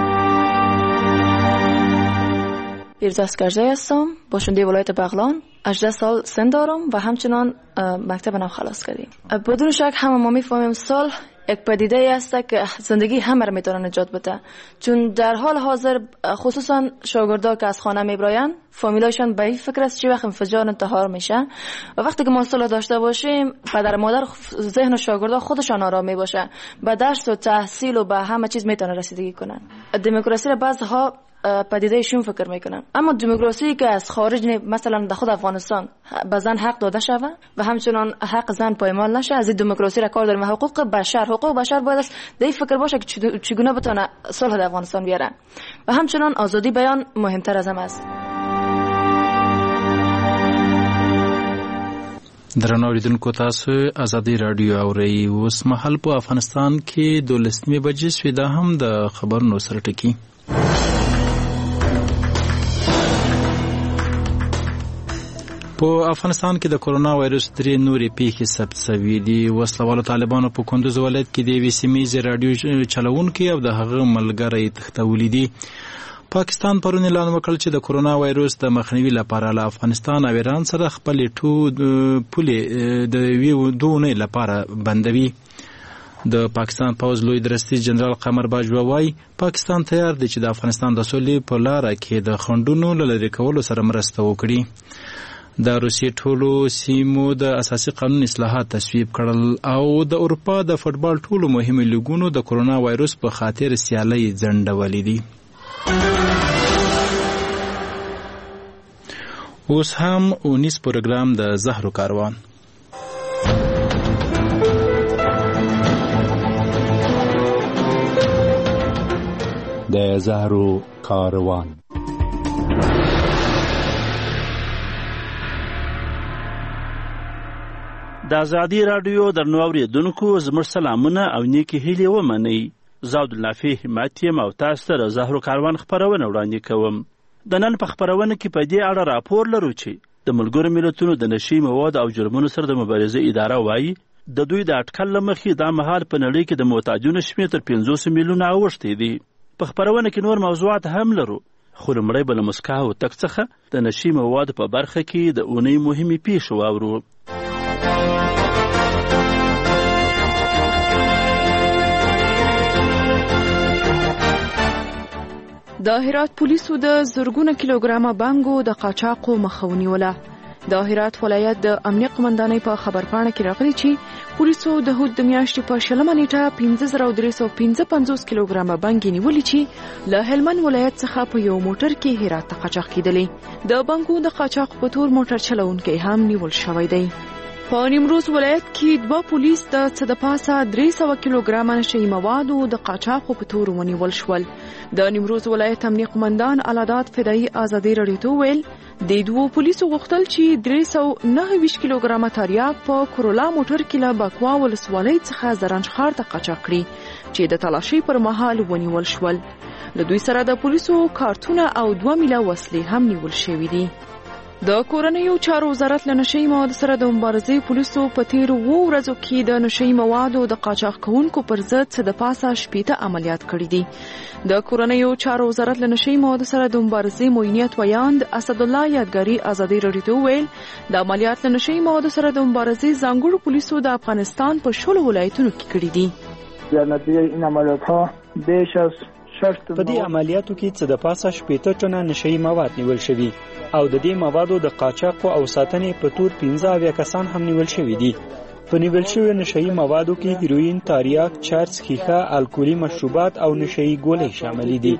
پیرزا اسکرزی هستم، باشنده ولایت بغلان. هجده سال سن دارم و همچنان مکتب نو خلاص کردیم. بدون شک همه ما میفهمیم صلح یک پدیده است که زندگی همه را میتونه نجات بده، چون در حال حاضر خصوصا شاگردا که از خانه میبراین فامیلایشان به این فکر است چه وقت انفجار انتحار میشه و وقتی که ما صلح داشته باشیم پدر مادر ذهن شاگردا خودشان آرام میباشه، به درس و تحصیل و به همه چیز میتونه رسیدگی کنن. دموکراسی را بعضها پدیدهشون فکر میکنن، اما دموکراسی که از خارج مثلا در خود افغانستان به زن حق داده شوه و همچنان حق زن پایمال نشه، از این دموکراسی را کار داریم و حقوق بشر حقوق بشر باید است در این فکر باشه که چگونه بتونه صلح در افغانستان بیاره و همچنان آزادی بیان مهمتر از همه است. درنو اوریدونکو تاسو ازادي رادیو اورئ. اوس مهال په افغانستان کې دولسمې بجې شوې، دا هم د خبرونو سره ټکی. په افغانستان کې د کورونا وایرس درې نورې پیښې ثبت شوې دي. وسلوالو طالبانو په کندوز ولایت کې د یوې سیمې راډیو چلوونکي او د هغه ملګری تښتولي دي. پاکستان پرون اعلان وکړ چې د کورونا وایرس د مخنیوي لپاره له افغانستان او ایران سره خپل ټول پولې د یو دوه لپاره بندوي. د پاکستان پوز لوی درستیز جنرال قمر باجوا وايي پاکستان تیار دی چې د افغانستان د سولې په لار کې د خنډونو لری کولو سره مرسته وکړي. د روسیې ټولو سیمو د اساسي قانون اصلاحات تصویب کړل او د اروپا د فوتبال ټولو مهمو لیګونو د کورونا وایرس په خاطر سیالۍ ځنډولې دي. اوس هم اونیس پروګرام د زهرو کاروان. د زهرو کاروان. د ازادي رادیو درنو اوریدونکو زموږ سلامونه او نیکی هیلې ومنئ. زه عبدالنافع همت یم او تاسو ته د زهرو کاروان خپرونه وړاندې کوم. د نن په خپرونه کې په دې اړه راپور لرو چې د ملګرو ملتونو د نشي مواد او جرمونو سره د مبارزې اداره وایي د دوی د اټکل له مخې دا مهال په نړۍ کې د محتاجونو شمېر تر پنځوس میلیونه اوښتی دی. په خپرونه کې نور موضوعات هم لرو، خو لومړی به له مسکا او تک څخه د نشي موادو په برخه کې د اونۍ مهمې پیښې واورو. د هرات پولیسو د زرګونه کیلوګرامه بانګو د قاچاقو مخه ونیوله. د هرات ولایت د امنیه قمندانۍ په خبرپاڼه کې راغلي چې پولیسو د هود د میاشتې په شلمه نیټه پنځه زره درې سوه پنځه پنځوس کیلوګرامه بانګې نیولې چې له هلمند ولایت څخه په یو موټر کې هرات ته قاچاق کېدلې. د بانګو د قاچاق په تور موټر چلوونکی هم نیول شوی دی. په نیمروز ولایت کې دوه پولیس د څه د پاسه درې سوه کیلوګرامه نشهیي موادو د قاچاقو په تور ونیول شول. د نیمروز ولایت امنیه قمندان العداد فدایي ازادي رادیو ته وویل د دوو پولیسو غوښتل چې درې سوه نهه ویشت کیلوګرامه تریاک په کرولا موټر کې له بکوا ولسوالۍ څخه زرنج ښار ته قاچاق کړي چې د تلاشۍ پر مهال ونیول شول. له دوی سره د پولیسو کارتونه او دوه میله وسلې هم نیول شوي دي. د کورنیو چارو وزارت له نشهیي موادو سره د مبارزې پولیسو په تیرو اوو ورځو کې د نشهیي موادو د قاچاق کوونکو پر ضد څه د پاسه شپېته عملیات کړي دي. د کورنیو چارو وزارت له نشهیي موادو سره د مبارزې معینیت ویاند اسدالله یادګاري ازادي رادیو ته وویل د عملیات له نشهیي موادو سره د مبارزې ځانګړو پولیسو د افغانستان په شلو ولایتونو کې کړي دي. در نتیجه این عملیات ها بیش از په دې عملیاتو کې څه د پاسه شپېته ټنه نشهیي مواد نیول شوي او د دې موادو د قاچاقو او ساتنې په تور پنځه اویا کسان هم نیول شوي دي. په نیول شویو نشهیي موادو کې هیروین، تاریاک، چرس، ښیښه، الکولي مشروبات او نشهیي ګولۍ شاملې دي.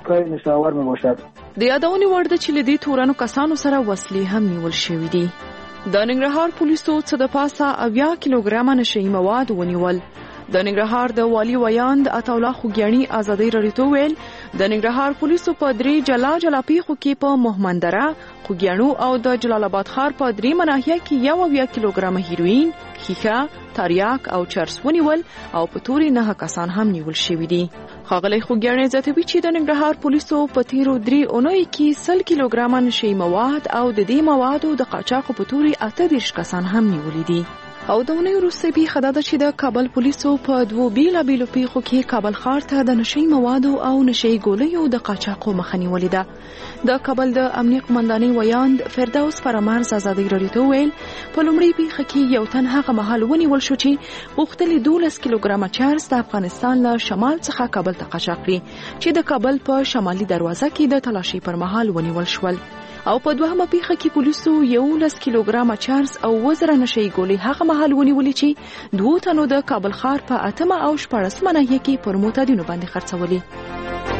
د یادونې وړ ده چې له دې تورنو کسانو سره وسلې هم نیول شوي دي. د ننګرهار پولیسو څه د پاسه اویا کیلوګرامه نشهیي مواد ونیول. د ننګرهار د والي ویاند عطاالله خوږیاڼي ازادي رادیو ته وویل د ننګرهار پولیسو په درې جلا جلا پیښو کې په مهمندره، خوږیاڼو او د جلال آباد ښار په درېیمه ناحیه کې یو اویا کیلوګرامه هیروین، ښیښه، تریاک او چرس ونیول او په تورې نهه کسان هم نیول شوي دي. ښاغلی خوږیاڼي زیاتوي چې د ننګرهار پولیسو په تیرو درې اونیو کې سل کیلوګرامه نشهیي مواد او د دې موادو د قاچاقو په تورې اته دېرش کسان هم نیولي دي. او د اونۍ وروسته پیښه دا ده چې د کابل پولیسو په دوو بیلابیلو پیښو کې کابل ښار ته د نشهیي موادو او نشهیي ګولیو د قاچاقو مخه نیولې ده. د کابل د امنیه قمندانۍ ویاند فردوس فرامرز ازادي راډیو ته ویل په لومړي پیښه کې یو تن هغه مهال ونیول شو چې غوښتل دولس کیلوګرامه چرس د افغانستان له شمال څخه کابل ته قاچاق کړي چې د کابل په شمالي دروازه کې د تلاشي پر مهال ونیول شول. او په دوهمه پیښه کې پولیسو یولس کیلوګرامه چرس او وزره نشي ګولې هغه مهال ونیولې چې دوه تنو د کابل ښار په اتمه او شپاړسمه ناحیه کې پر معتادینو باندې خرڅولې.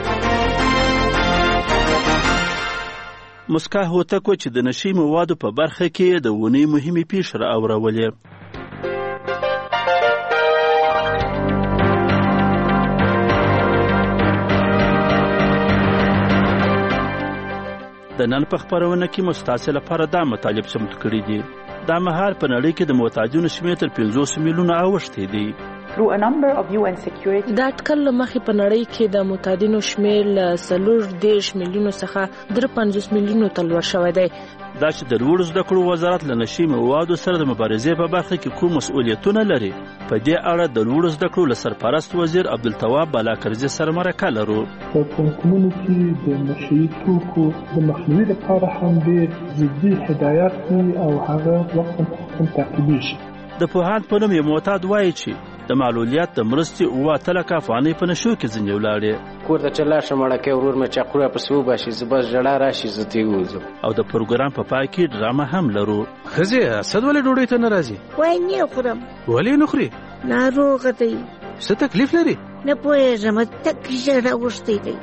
مسکا هوتکو چې د نشي موادو په برخه کې د ونی مهمې پیښې راوړولې. د نن په خپرونه کې مستاسې لپاره دا مطالب چمتو کړي دي. دا مهال په نړۍ کې د معتادینو شمېر تر پنځوس میلیونه اوښتی دی. دا اټکل له مخې په نړۍ کې د معتادینو شمېر له څلور دېرش میلیونو څخه درې پنځوس میلیونو ته لوړ شوی دی. دا چې د لوړو زده کړو وزارت له نشي موادو سره د مبارزې په برخه کې کوم مسؤلیتونه لري، په دې اړه د لوړو زده کړو له سرپرست وزیر عبدالتواب بالاکرزي سره مرکه لرو. په پوهنتونونو کې د نشي توکو د مخنیوي لپاره هم ډېر جدي هدایات دي او هغه وخت په تعقیب شي. د پوهاند په نوم یو معتاد وایي چې د معلولیت د مرستې اوه اتلکه افغانۍ په نشو کې ځینې ولاړې. کور ته چې لاړ شم مړکۍ ورور مې چاقو راپسې وباشي، زه بس ژړا راشي زه ترې ووځم. او د پروګرام په پای کې ډرامه هم لرو. ښځې اسد ولې ډوډۍ ته نه راځي؟ وایي نه خورم. ولې نه خوري؟ ناروغه دی. څه تکلیف لري؟ نه پوهېږم، تک ژړا اوښتی دی.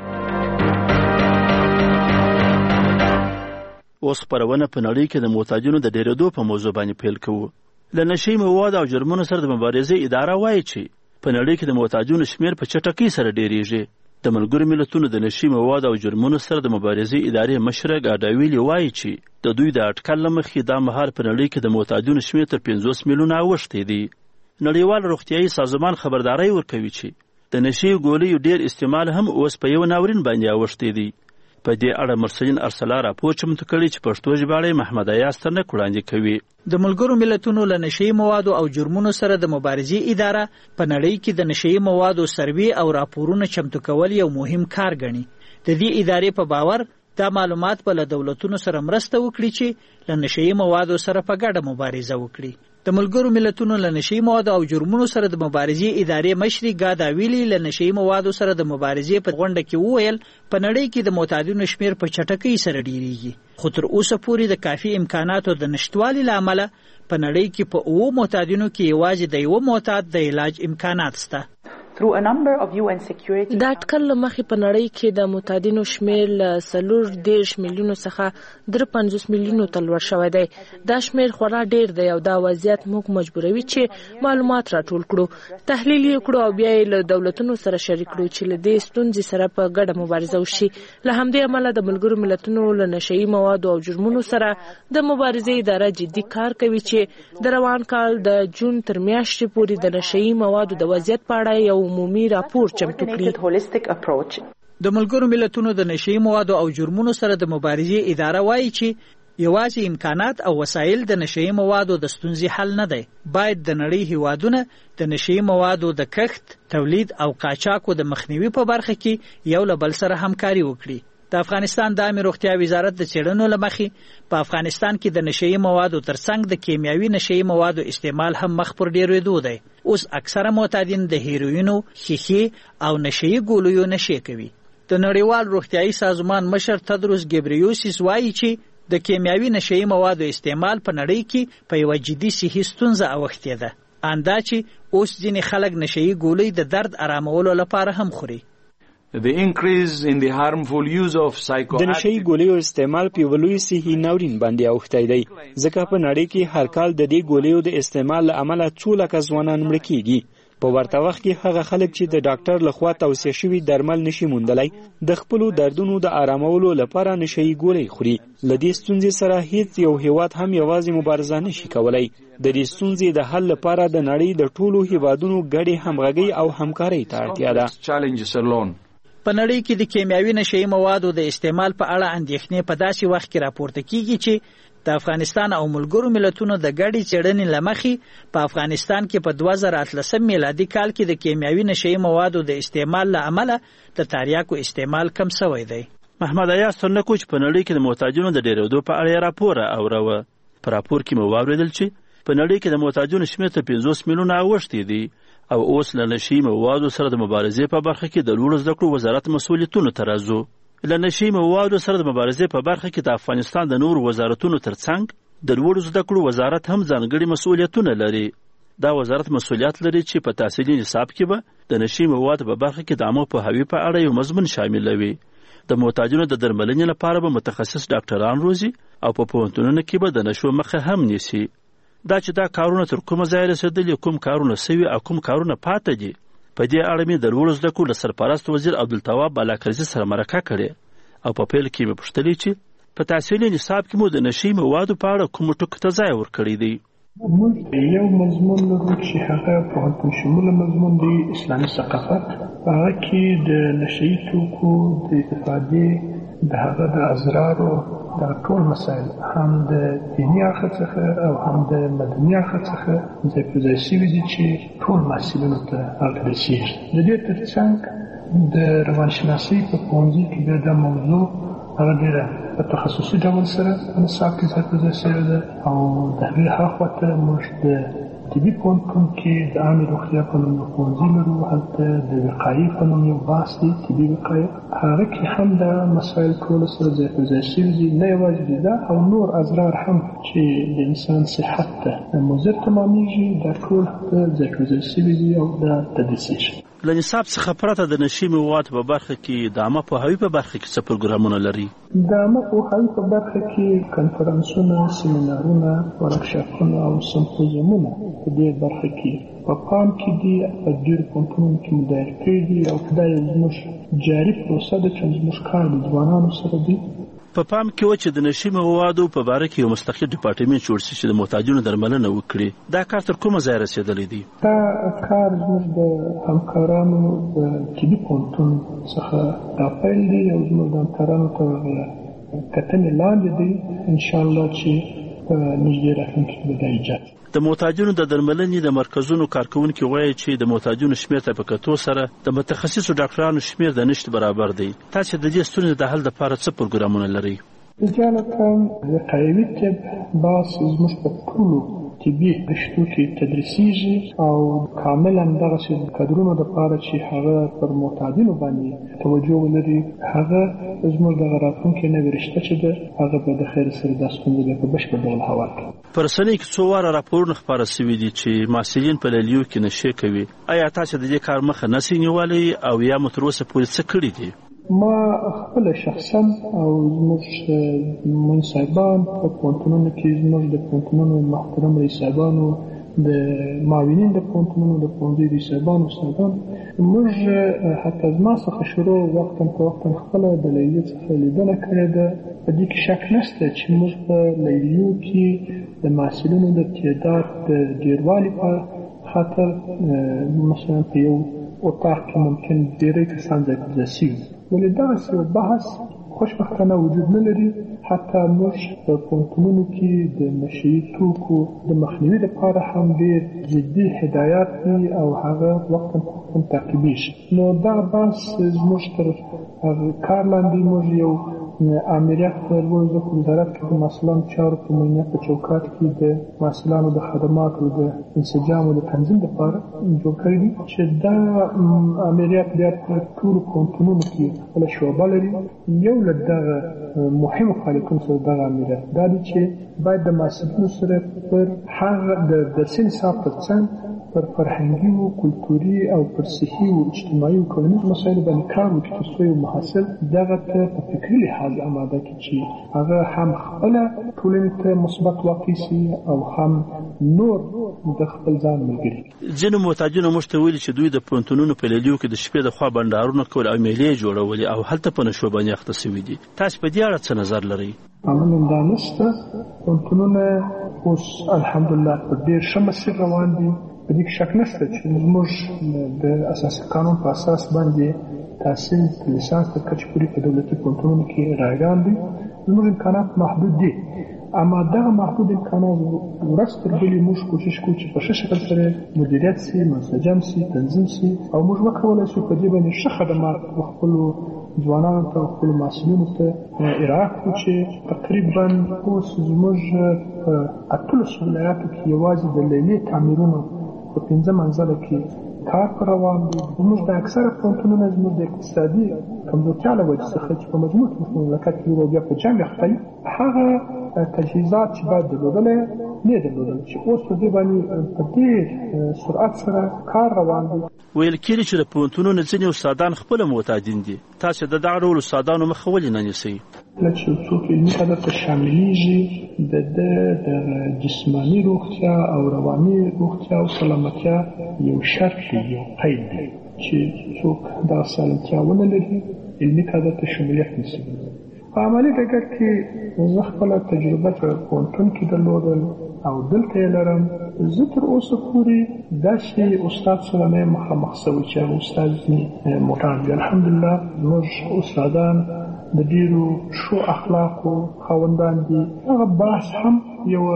اوس خپرونه په نړۍ کې د معتادینو د ډېرېدو په موضوع باندې پیل کوو. له نشي موادو او جرمونو سره د مبارزې اداره وایي چې په نړۍ کې د معتادینو شمېر په چټکۍ سره ډېرېږي. د ملګرو ملتونو د نشي موادو او جرمونو سره د مبارزې ادارې مشره ګاډاویلي وایي چې د دوی د اټکل له مخې دا مهال په نړۍ کې د معتادینو شمېر تر پنځوس میلیونه اوښتی دی. نړیوال روغتیایي سازمان خبرداری ورکوي چې د نشي ګولیو ډېر استعمال هم اوس په یو ناورین باندې اوښتی دی. په دې اړه مرسلین ارسلا راپور چمتو کړی چې پښتو ژباړه محمد ایاز ترنک وړاندې کوي. د ملګرو ملتونو له نشي موادو او جرمونو سره د مبارزې اداره په نړۍ کې د نشي موادو سروي او راپورونه چمتو کول یو مهم کار ګڼي. د دې ادارې په باور دا معلومات به له دولتونو سره مرسته وکړي چې له نشي موادو سره په ګډه مبارزه وکړي. د ملګرو ملتونو له نشي موادو او جرمونو سره د مبارزې ادارې مشري ګاډاویلي له نشي موادو سره د مبارزې په غونډه کې وویل په نړۍ کې د معتادینو شمېر په چټکۍ سره ډېرېږي، خو تر اوسه پورې د کافي امکاناتو د نشتوالي له امله په نړۍ کې په اوو معتادینو کې یوازې د یوه معتاد د علاج امکانات شته. دا اټکل له مخې په نړۍ کې د معتادینو شمېر له څلور دېرش میلیونو څخه درې پنځوس میلیونو ته لوړ شوی دی. دا شمېر خورا ډېر دی او دا وضعیت موږ مجبوروي چې معلومات راټول کړو، تحلیل یې کړو او بیا یې له دولتونو سره شریک کړو چې له دې ستونزې سره په ګډه مبارزه وشي. له همدې امله د ملګرو ملتونو له نشهیي موادو او جرمونو سره د مبارزې اداره جدي کار کوي چې د روان کال د جون تر میاشتې پورې د نشهیي موادو د وضعیت په اړه یو عمومي راپور چمتو کړي. د ملګرو ملتونو د نشهیي موادو او جرمونو سره د مبارزې اداره وایي چې یوازې امکانات او وسایل د نشهیي موادو د ستونزې حل نه دی. باید د نړۍ هیوادونه د نشهیي موادو د کښت، تولید او قاچاقو د مخنیوي په برخه کې یو له بل سره همکاري وکړي. د افغانستان د عامه روغتیا وزارت د څېړنو له مخې په افغانستان کې د نشهیي موادو ترڅنګ د کیمیاوي نشهیي موادو استعمال هم مخ پر ډېرېدو دی. اوس اکثره معتادین د هیروینو، ښیښې او نشهیي ګولیو نشې کوي. د نړیوال روغتیایي سازمان مشر تدروس ګبریوسیس وایي چې د کیمیاوي نشهیي موادو استعمال په نړۍ کې په یوه جدي صحي ستونزه اوښتې ده. اندا چې اوس ځینې خلک نشهیي ګولۍ د درد آرامولو لپاره هم خوري. The increase in the harmful use of psychoactive د نشهیي ګولیو استعمال په یوه لوی صحي ناورین باندې اوښتی دی، ځکه په نړۍ کې هر کال د دې ګولیو د استعمال له امله څو لکه ځوانان مړه کیږي. په ورته وخت کې هغه خلک چې د ډاکټر لخوا توصیه شوي درمل نشي موندلی د خپلو دردونو د آرامولو لپاره نشهیي ګولۍ خوري. له دې ستونزې سره هیڅ یو هیواد هم یوازې مبارزه نشي کولی. د دې ستونزې د حل لپاره د نړۍ د ټولو هیوادونو ګډې همغږۍ او همکارۍ ته اړتیا ده. په نړۍ کې د کیمیاوي نشهیي موادو د استعمال په اړه اندېښنې په داسې وخت کې راپورته کیږي چې د افغانستان او ملګرو ملتونو د ګډې څېړنې له مخې په افغانستان کې په دوه زره اتلسم میلادي کال کې د کیمیاوي نشهیي موادو د استعمال له امله د تریاکو استعمال کم شوی دی. محمد ایاز سرنکو چې په نړۍ کې د محتاجونو د ډېرېدو په اړه یې راپور اوروه. په راپور کې مو واورېدل چې په نړۍ کې د محتاجونو شمېر ته پنځوس میلیونه اوښتی دي او اوس له نشي موادو سره د مبارزې په برخه کې د لوړو زده کړو وزارت مسؤلیتونو ته راځو. له نشي موادو سره د مبارزې په برخه کې د افغانستان د نورو وزارتونو ترڅنګ د لوړو زده کړو وزارت هم ځانګړي مسؤلیتونه لري. دا وزارت مسؤلیت لري چې په تحصیلي نصاب کې به د نشي موادو په برخه کې د عامه پوهاوي په اړه یو مضمون شاملوي. د محتاجونو د درملنې لپاره به متخصص ډاکټران روزي او په پوهنتونونو کې به د نشو مخه هم نیسي. دا چې دا کارونه تر کومه ځایه رسېدلي، کوم کارونه سوي او کوم کارونه پاته دي، په دې اړه مې د لوړو زده کړو له سرپرست وزیر عبدالتواب بالاکرزي سره مرکه کړې او په پیل کې مې پوښتلې چې په تحصیلي نصاب کې مو د نشي موادو په اړه کومو ټکو ته ځای ورکړی دی. موږ یو مضمون لرو چې هغه پوهنتون شموله مضمون دی، اسلامي ثقافت. په هغه کې د نشهیي توکو د استفادې د هغه د اضرارو د ټول مسایل هم د دیني اړخه څخه او هم د مدني اړخه څخه ځای پر ځای شوي دي چې ټول محصلینو ته هغه رسېږي. د دې تر څنګ د روانشناسۍ په پوهنځي کې بیا دا موضوع هغه ډېره په تخصصي ډول سره په نصاب کې ځای پر ځای شوې ده او د هغې هاخوا ته موږ د طبي پوهنتون کې د عامې روغتیا په نوم یو پوهنځي لرو، هلته د وقایې په نوم یو بحث دی، طبي وقایه. هغه کې هم دا مسایل ټوله سره ځای پر ځای شوي دي، نه یوازې دا او نور اضرار هم چې د انسان صحت ته مضر تمامیږي، دا ټول ځای پر ځای شوي دي او دا تدریسیږي. له نصاب څخه پرته د نشي موادو په برخه کې د عامه پوهاوي په برخه کې څه پروګرامونه لري؟ د عامه پوهاوي په برخه کې کنفرانسونه، سیمینارونه، ورکشاپونه او سمپوزیمونه په دې برخه کې په پام کې دي، په ډېرو پوهنتونونو کې مدایر کړي دي او دا یو زموږ جاري پروسه ده چې زموږ کار د ځوانانو سره دی. په پام کې و چې د نشي موادو په باره کې یو مستقل ډپارټمنټ جوړ شي چې د محتاجونو درملنه وکړي. دا کار تر کومه ځایه رسېدلی دی؟ دا کار زموږ د همکارانو د طبي پوهنتون څخه راپیل دی او زموږ د همکارانو ته کتنې لاندې دی. انشاءالله چې په نږدې راتلونکي کې به دا ایجاد. د محتاجونو د درملنې د مرکزونو کارکوونکي وایي چې د محتاجونو شمېر ته په کتو سره د متخصصو ډاکټرانو شمېر د نشت برابر دی. تاسو د دې ستونزې د حل لپاره څه پروګرامونه لرئ؟ اجالتا وقایوي طب باس زموږ په ټولو طبي رشتو کې تدریسیږي او کاملا دغسې کادرونو دپاره چې هغه پر محتاجینو باندې توجه ولري، هغه زموږ دغه راتلونکې نوې رشته چې ده هغه به د خیر سره دا ستونزه بیا په بشپړ ډول هوار کړي. په رسنیو کې څو واره راپورونه خپاره سوي دي چې محصلین په لیلیو کې نشې کوي. آیا تاسو د دې کار مخه نسئ نیولی او یا مو تر اوسه پورې څه کړي دي؟ ما خپل شخصا او زموږ منصبان په پوهنتونونو کې زموږ د پوهنتونونو محترم رئیس صاحبانو، د معاونین د پوهنتونونو د پوهنځي رئیس صاحبانو استادان، موږ حتی زما څخه شروع وقتا په وقتا خپله د لیلیې څخه لیدنه کړې ده. په دې کې شک نشته چې موږ په لیلیو کې د محصلینو د تعداد د ډېروالي په خاطر مثلا په یو اتاق کې ممکن ډېری کسان ځای پر ځای شوي، ولې دغسې یو بحث خوشبختانه وجود نه لري. حتی موږ په پوهنتونونو کې د نشهیي توکو د مخنیوي لپاره هم ډېر جدي هدایات دي او هغه وقتا په وقتا تعقیبېږي. نو دغه بحث زموږ تر کار لاندې موږ یو امریت په لوړ زده کړو وزارت کې د محصلانو چارو په مدیریت په چوکاټ کې د محصلانو د خدماتو د انسجام او د تنظیم لپاره جوړ کړی دي چې دا امریت بیا په ټولو پوهنتونونو کې خپله شعبه لري. یو له دغه مهمو فعالیتونو سره دغه امریت دا دی چې باید د محصلینو سره پر هغه د درسي نصاب تر څنګ پر فرهنګي او کلتوري او پر صحي او اجتماعي او ټولنیز مسایلو باندې کار وکړي تر څو یو محصل دغه ته په فکري لحاظ اماده کړي چې هغه هم خپله ټولنې ته مثبت واقع شي او هم نور د خپل ځان ملګري. ځینو محتاجینو موږ ته ویلي چې دوی د پوهنتونونو په لیلیو کې د شپې د خوا بنډارونه کول او میلې جوړولې او هلته په نشو باندې اخته سوي دي. تاسو په دې اړه څه نظر لرئ؟ عملاً دا نشته. پوهنتونونه اوس الحمدلله په ډېر ښه مسیر روان دي. په دې کې شک نشته چې زموږ د اساسي قانون په اساس باندې تحصیل لیسانس تر کچې پورې په دولتي پوهنتونونو کې رایګان دي. زموږ امکانات محدود دي، اما دغه محدود امکانات ورځ تر بلې موږ کوشش کوو چې په ښه شکل سره مدیریت سي، منسجم سي، تنظیم سي او موږ وکولی شو په دې باندې ښه خدمات په خپلو ځوانانو ته خپلو محصلینو ته ارائه کړو چې تقریبا اوس زموږ په اتلسو ولایاتو کې یوازې د لیلې تعمیرونو په پنځه منزله کې کار پر روان دی. زموږ د اکثره پوهنتونونه زموږ د اقتصادي کمزورتیا له وجې څخه چې په مجموع کې په مملکت کې یو بیا په جنګ اخته وي، هغه تجهیزات چې باید درلودلی نه یې درلودل، چې اوس په دې باندې په ډېر سرعت سره کار روان دی. ویل کېږي چې د پوهنتونونو ځینې استادان خپله معتادین دي. تاسې د دغه ډول استادانو مخه ولې نه نیسئ؟ کله چې څوک علمي هدف ته شاملېږي، د ده د جسماني روغتیا او رواني روغتیا او سلامتیا یو شرط دی، یو قید دی چې څوک دغه سلامتیا ونه لري علمي هدف ته شمولیت نشي. په عملي ډګر کې زه خپله تجربه په پوهنتون کې درلودل او دلته یې لرم. زه تر اوسه پورې داسې استاد سره نه یم مخامخ شوی چې هغه استاد موټان دی. الحمدلله زموږ استادان د ډېرو ښو اخلاقو خاوندان دي. هغه بحث هم یوه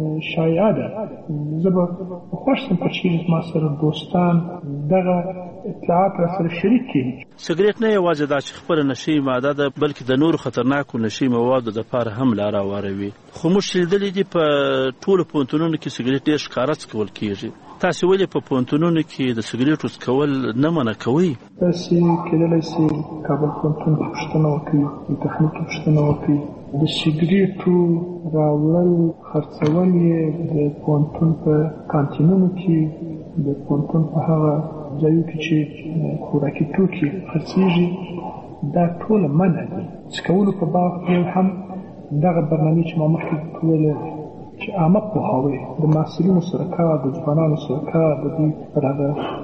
شایعه ده. زه به خوښ شم که چېرې زما سره دوستان دغه اطلاعات را سره شریک کړي. سګرېټ نه یوازې دا چې خپله نشي ماده ده، بلکې د نورو خطرناکو نشي موادو دپاره هم لاره هواروي. خو موږ چې لیدلي دي په ټولو پوهنتونونو کې سګرېټ ډېر ښکاره څکول کېږي. تاسې ولې په پوهنتونونو کې د سګرېټو څکول نه منع کوئ؟ تاسې کېدلی سي کابل پوهنتون کې پوښتنه وکړئ، د تخنیک کې پوښتنه وکړئ. د سګرېټو راوړل خرڅول یې د پوهنتون په کانتینونو کې، د پوهنتون په هغه ځایو کې چې خوراکي توکي خرڅېږي، دا ټوله منع دي. څکولو په باب کې هم دغه برنامې چې ما مخکې ویلې چې عامه پوهاوی د محصلینو سره کار، د ځوانانو سره کار، د دوی پر هغه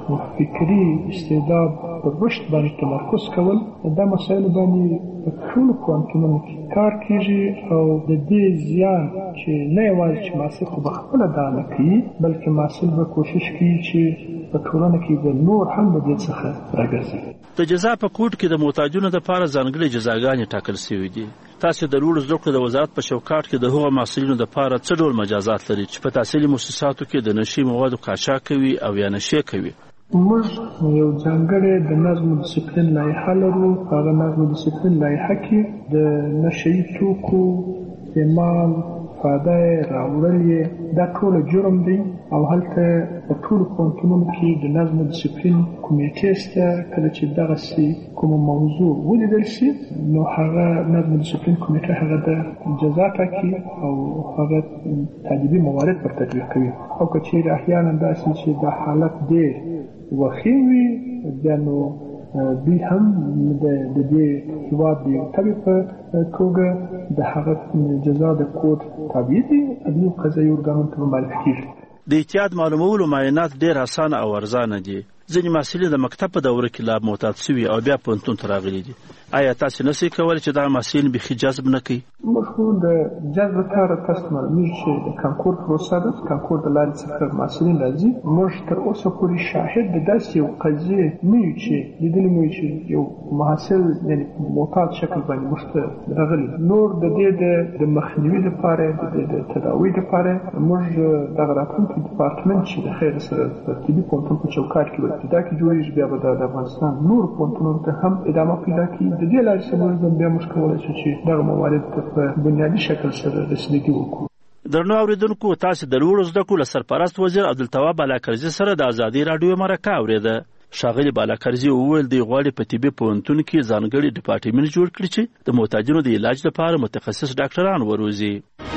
فکري استعداد پر رشد باندې تمرکز کول، دا مسایلو باندې په ټولو پوهنتونونو کې کار کېږي. او د دې زیان چې نه یوازې چې محصل خو به خپله دا نه کوي، بلکې محصل به کوشش کوي چې په ټولنه کې د نور هم د دې څخه راګرځي. د جزا په کوډ کې د محتاجونو دپاره ځانګړې جزاګانې ټاکل سوي دي. تاسې د لوړو زده کړو د وزارت په چوکاټ کې د هغو محصلینو دپاره څه ډول مجازات لري چې په تحصیلي مؤسساتو کې د نشي موادو قاچاق کوي او یا نشې کوي؟ موږ یو ځانګړې د نظم و ډسپلین لایحه لرو. هغه نظم و ډسپلین لایحه کې د نشهیي توکو استعمال، فاده راوړل یې دا ټوله جرم دی. او هلته په ټولو پوهنتونونو کې د نظم و ډسپلین کمیټې شته. کله چې دغسې کومه موضوع ولیدل شي، نو هغه نظم و ډسپلین کمیټه هغه د جزا ټاکي او هغه تعلیمي موارد پر تطبیق کوي. او که چېرې احیانا داسې چې دا حالت ډېر وخیم وي، بیا نو دوی هم د دې هېواد د یو تبع په توګه د هغه جزا د کوډ تابع دي، عدلي قضایي ارګانونو ته معرفي کېږي. د اعتیاد معلومولو معاینات ډېر اسانه او ارزانه دي. ځینې محصلین د مکتب په دوره کې لا معتاد سوي او بیا پوهنتون ته راغلي دي. آیا تاسې نشئ کولی چې دغه محصلین بیخي جذب نه کړئ؟ موږ خو د جذب لپاره تاسو معلومېږي چې د کانکور پروسه ده. کانکور د لارې څخه محصلین راځي. موږ تر اوسه پورې شاهد د داسې یو قضیې نه یو چې لیدلي مو چې یو محصل یعنې معتاد شکل باندې موږ ته راغلی. نور د دې د مخنیوي لپاره، د د تداوي لپاره موږ دغه راتلونکي ډپارټمنټ چې د خیر سره د طبي پوهنتون په چوکاټ کې ابتدا کې جوړېږي، بیا به د افغانستان نور پوهنتونونو ته هم ادامه پیدا کړي. د دې لارې سره موږ بیا موږ کولی شو چې دغه موارد ته په بنیادي شکل سره رسیدګي وکړو. درنو اورېدونکو، تاسې د لوړو زده کړو له سرپرست وزیر عبدالتواب بالاکرزي سره د ازادۍ راډیو مرکه اورېده. ښاغلي بالاکرزي وویل دوی غواړي په طبي پوهنتون کې ځانګړي ډپارټمنټ جوړ کړي چې د محتاجینو د علاج لپاره متخصص ډاکټران وروزي.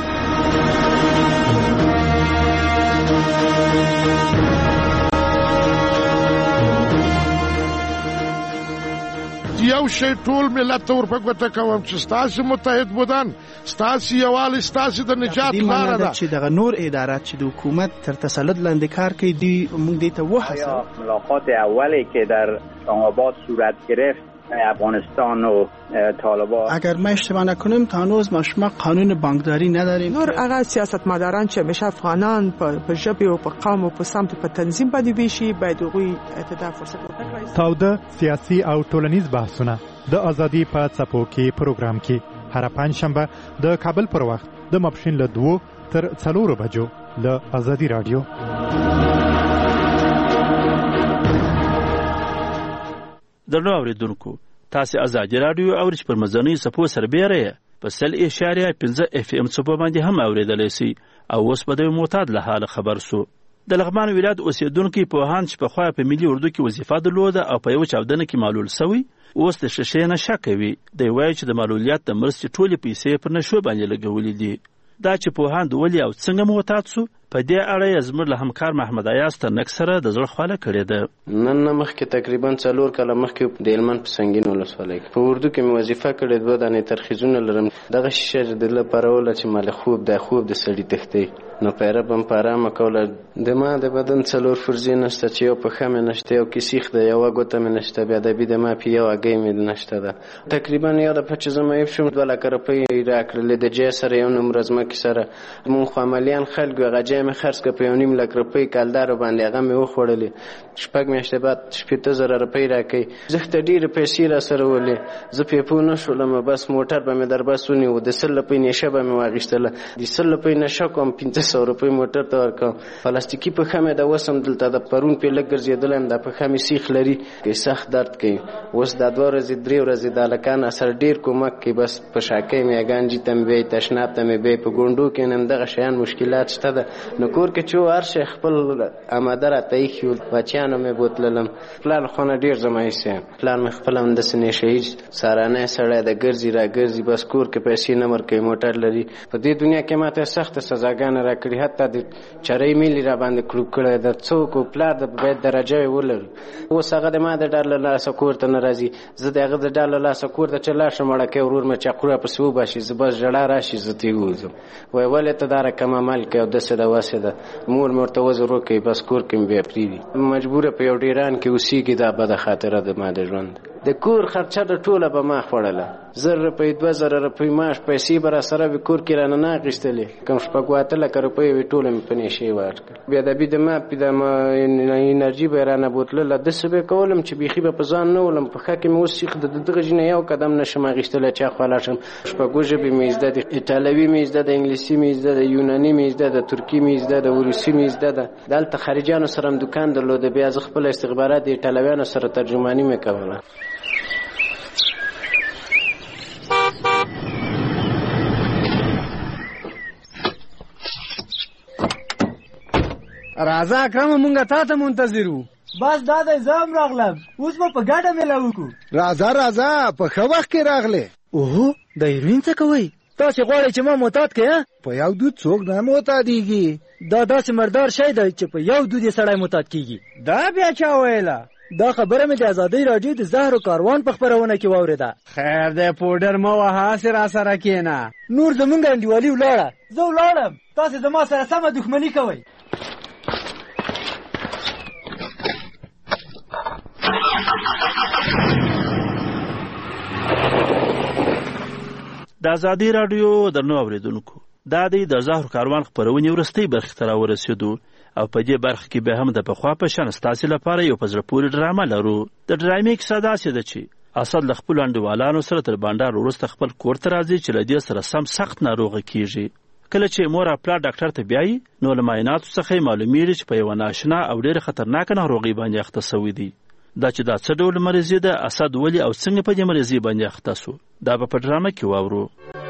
یو شی ټول ملت ته ورپګوته کوم چې ستاسې متحد بودن، ستاسې یووالی ستاسې د نجات لاره ده. چې دغه نور ادارات چې د حکومت تر تسلط لاندې کار کوي، دوی موږ دې ته وهڅوو. ملاقات اولی که در اسلام‌آباد صورت گرفت افغانستان و طالبان، اگر ما اشتباه نکنیم تا هنوز ما شما قانون بانکداری نداریم. نور هغه سیاستمداران چې همیشه افغانان په ژبه او په قوم او په سمت په تنظیم باندې ویشي، باید هغوی ته فرصت ورکړي. تاوده سیاسي او ټولنیز بحثونه د ازادي په څپو کې پروګرام کې هر پنځشنبه د کابل پر وخت د ماپښین له دوه تر څلورو بجو له ازادي رادیو. درنو اوریدونکو، تاسې ازادي راډیو اورئ چې پر مزنیو څپو سربیره یې په سل اشاریه پنځه اف ام څپو باندې هم اورېدلی سي. او اوس به د معتاد له حاله خبر سو. د لغمان ولایت اوسېدونکي پوهان چې پخوا په ملي اردو کې وظیفه درلوده او په یوه چاودنه کې معلول سوی، اوس د شیشې نه شک کوي. دی وایي چې د معلولیت د مرستې ټولې پیسې پر نشو باندې لګولې دي. دا چې پوهان د ولې او څنګه معتاد سو، په دې اړه یې زموږ له همکار محمد ایاز ترنک سره د زړه خواله کړې ده. نن نه مخکې تقریبا څلور کاله مخکې د هلمند په سنګین ولسوالۍ په اردو کې مې وظیفه کړې، دوه دانې ترخیزونه لرم. دغه شیشه د لپاره وله چې مال خوب د خوب د سړي تښتي، نو پیره به م په ارامه کوله. د ما د بدن څلور فرضې نشته چې یو پښه مې نشته، یو کې سیخ ده، یوه ګوته مې نشته، بیا د بي د ما پې یو هګۍ مې نشته ده. تقریبا یاده په چې زه معیب شوم دوه لکه روپۍ راکړلې د جای سره یو نومره ځمکې سره. مونږ خو عملیان خلک یو، هغه جای مې خرڅ کړه په یو نیم لک روپۍ کالدارو باندې، هغه مې وخوړلې. شپږ میاشتې بعد شپېته زره روپۍ راکوي. زه ته ډېرې پیسې را سره ولې، زه پې پوه نه شولم. بس موټر به مې در بس ونیو، د سل روپۍ نشه به مې واخیستله. د سل روپۍ نشه کوم پنځه سوه روپۍ موټر ته ورکوم. پلاستیکي پښه مې د اوس هم دلته د پرون پې لږ ګرځېدلی یم، دا پښه مې سیخ لري، سخت درد کوي. اوس دا دوه ورځې درې ورځې د هلکان سره ډېر کومک کوي. بس په شاکۍ مې اګانجي ته مې بیایي، تشناب ته مې بیایي، په ګونډو کې نم دغه شیان مشکلات شته ده. نو کور کې چې هر شی خپل آماده راته ایښي وو، بچیانو مې بوتللم. پلار خو نه ډېر زما حیث یم، پلار مې خپله همداسې نشهیي سهارنی سړی د ګرځي را ګرځي، بس کور کې پیسې نه ورکوي، موټر لري. په دې دنیا کې ماته سخته سزاګانې را کړي، حتی د چرۍ میلې را باندې کړو کړی ده. څوک و پلار د باید درجه یې ولرو. اوس هغه د ما د ډار له لاسه کور ته نه راځي، زه د هغه د ډار له لاسه کور ته چې لاړ شم وړکی ورور مې چاقو راپسې وباشي، زه بس ژړا راشي زه ترې ووځم. وایي ولې ته دا رقم عمل کوې او داسې ده واسې ده. مور مې ورته وزر وکوي، بس کور کې مې بیا پرېږدي. مجبوره په یو ډیران کې اوسېږي. دا بده خاطره ده ما د ژوند. د کور خرچه د ټوله به ما خوړله. زر روپۍ دوه زره روپۍ معاش پیسې به را سره وي، کور کې رانه نه اخیستلې. کوم شپږ اته لکه روپۍ وې ټوله مې په نشې ورکړه. بیا د بي د ما پې د انرژي به یې رانه بوتلله. داسې به یې کولم چې بیخي به په ځان نه ولم. پښه کې مې اوس سیخ د دغه ژي نه یو قدم نشم اخیستلی چې اخوا لاړ شم. شپږو ژبې مې زده دي، ایټالوي مې زده ده، انګلیسي مې زده ده، یوناني مې زده ده، ترکي مې زده ده، روسي مې زده ده. دلته خارجیانو سره هم دوکان درلوده، بیا زه خپله استخبارات د ایټالویانو سره ترجماني مې کوله. راځه اکرمه مونږه تا ته منتظر وو. بس دا دی زه هم راغلم، اوس به په ګډه میله وکړو. راځه راځه په ښه وخت کې راغلې. اوهو د هیروین څه کوئ؟ تاسې غواړئ چې ما معتاد کړې؟ په یو دود څوک نه معتادېږي. دا داسې مردار شی دی چې په یو دود یې سړی معتاد کېږي. دا بیا چا ویله؟ دا خبره مې د ازادۍ راډیو د زهر و کاروان په خپرونه کې واورېده. خیر دی پوډر مه وهه، هسې را سره کښېنه. نور زمونږ انډیوالي ولاړه. زه ولاړم، تاسې زما سره سمه دښمني کوئ. د ازادي راډیو درنو اورېدونکو، دا دی د زهر کاروان خپرونې وروستۍ برخې ته راورسېدو او په دې برخه کې به هم د پخوا په شان ستاسې لپاره یو په زړه پورې ډرامه لرو. د ډرامې کیسه داسې ده چې اسد له خپلو انډیوالانو سره تر بانډار وروسته خپل کور ته راځي چې له دې سره سم سخت ناروغه کېږي. کله چې مور او پلار ډاکټر ته بیایي، نو له معایناتو څخه یې معلومېږي چې په یوه ناشنا او ډېره خطرناکه ناروغۍ باندې اخته سوی دی. دا چې دا څه ډول مریضي ده، اسد ولې او څنګه په دې مریضۍ باندې اخته سو، دا به په ډرامه کې واورو.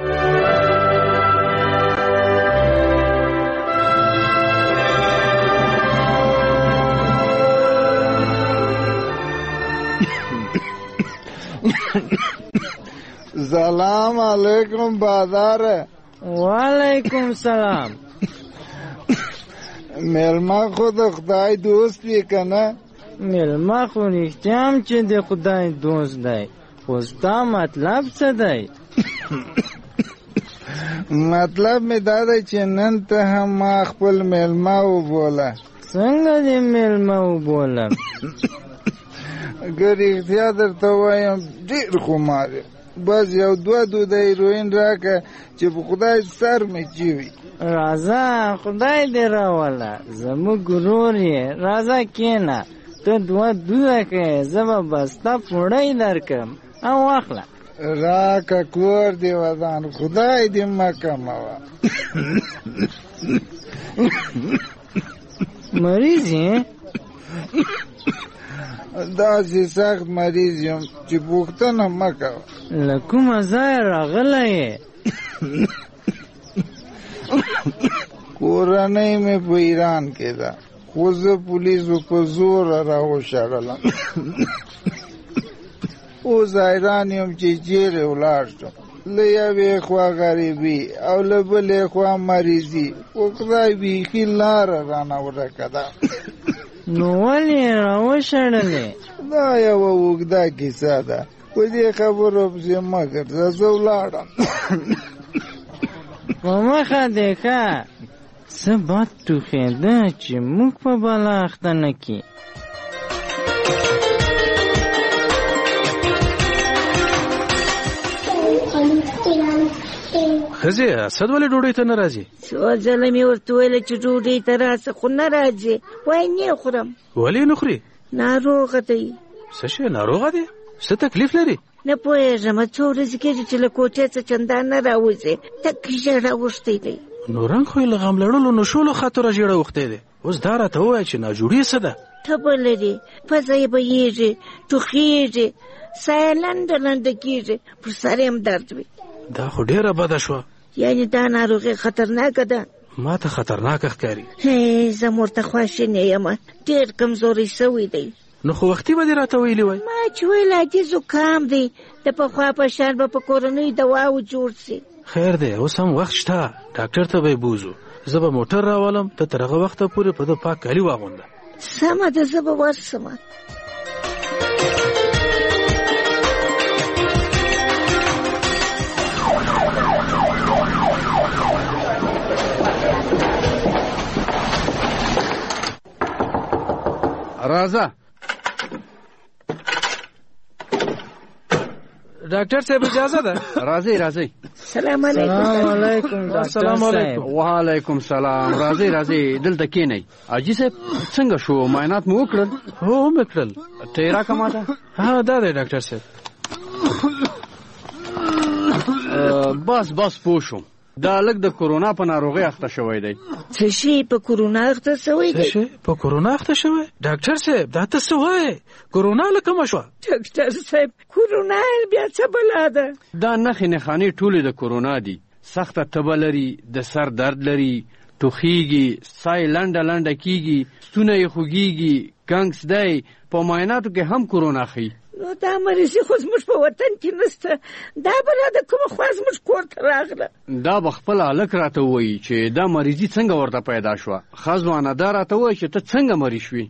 سلام علیکم بازار. وعلیکم سلام. میلمه خود خدای دوست وی کنه؟ میلمه خو رښتیا هم چې د خدای دوست دی، خو ستا مطلب څه دی؟ مطلب مې دا دی چې نن ته هم ما خپل میلمه وبوله. څنګه دې میلمه وبولم؟ که رښتیا درته وایم ډېر خمار یم. بس یو دوه دوده هیروین راکه چې په خدای سر مې چوي. راځه خدای دې راوله، زموږ ورور یې. راځه کښېنه، ته دوه دوده کړې، زه به بس ستا پوړۍ درکړم او واخله. راکه کور دې ودان، خدای دې مه کموه. مریض یې؟ داسې سخت مریض یم چې پوښتنه مه کوه. له کومه ځایه راغلی یې؟ کورنۍ مې په ایران کې ده، خو زه پولیسو په زوره راوشړلم. اوس حیران یم چې چیرې ولاړ شم. له یوې خوا غریبي او له بلې خوا مریضي، خو خدای بیخي لاره رانه ورکه ده. نو ولې یې راوشړلې؟ دا یوه اوږده کیسه ده، په دې خبرو پسې مه ګرځه، زه ولاړم. په مخه دې ښه، څه بد ټوخېده چې موږ په بلا اخته نه کړي. ښځې اسد ولې ډوډۍ ته نه راځي؟ څو ځله مې ورته ویله چې ډوډۍ ته راځه، خو نه راځي. وایي نه خورم. ولې نه خوري؟ ناروغه دی. څه شی ناروغه دی؟ څه تکلیف لري؟ نه پوهېږم، څو ورځې کېږي چې له کوټې څه چندان نه راوځي، تک ژېړه اوښتی دی. نو رنګ خو یې له غم لړلو نشولو خاطره ژېړه اوښتی دی. اوس دا راته ووایه چې ناجوړي څه ده؟ تبه لري، پزه یې بهېږي، ټوخېږي، ساه یې لنډه لنډه کېږي، پر سر یې هم درد وي. دا خو ډېره بده شوه. یعنې دا ناروغي خطرناکه ده؟ ما ته خطرناکه ښکاري. هی زه ورته خواشینی یم، ډېر کمزوری سوی دی. نو خو وختي به دې راته ویلي وای. ما چې ویل عادي زکام دی، د پخوا په شان به په کورنیو دواو جوړ سي. خیر دی، اوس هم وخت شته، ډاکټر ته به یې بوځو. زه به موټر راولم، ته تر هغه وخته پورې په ده پاک کالي واغونده. سمه ده، زه به ورسمه. راځه. ډاکټر صاحب اجازه ده؟ راځئ راځئ. سلام علیکم. سلام علیکم ډاکټر صاحب. وعلیکم سلام. راځئ راځئ دلته کېنئ. حاجي صاحب څنګه شو؟ معاینات مو وکړل؟ هو مې کړل. ته یې راکړه ما ته. ها دا دی ډاکټر صاحب. بس بس پوه شوم. دا لږ د کورونا په ناروغۍ اخته شوی دی. څه شي په کورونا اخته شوی دی؟ څه شي په کورونا اخته شوی؟ ډاکټر صاحب دا ته څه وایې؟ کورونا له کومه شوه؟ ډاکټر صاحب کورونا بیا څه بلا ده؟ دا نښې نښانې ټولې د کورونا دي. سخته تبه لري، د سر درد لري، ټوخیږي، ساه یې لنډه لنډه کېږي، ستونه یې خوږېږي، ګنګس دی. په معایناتو کې هم کورونا ښیي. نو دا مریضي خو زموږ په وطن کې نشته، دا بلا د کومه خوا زموږ کور ته راغله؟ دا به خپل هلک راته ووایي چې دا مریضي څنګه ورته پیدا شوه. ښه ځوانه دا راته ووایي چې ته څنګه مریض شوې.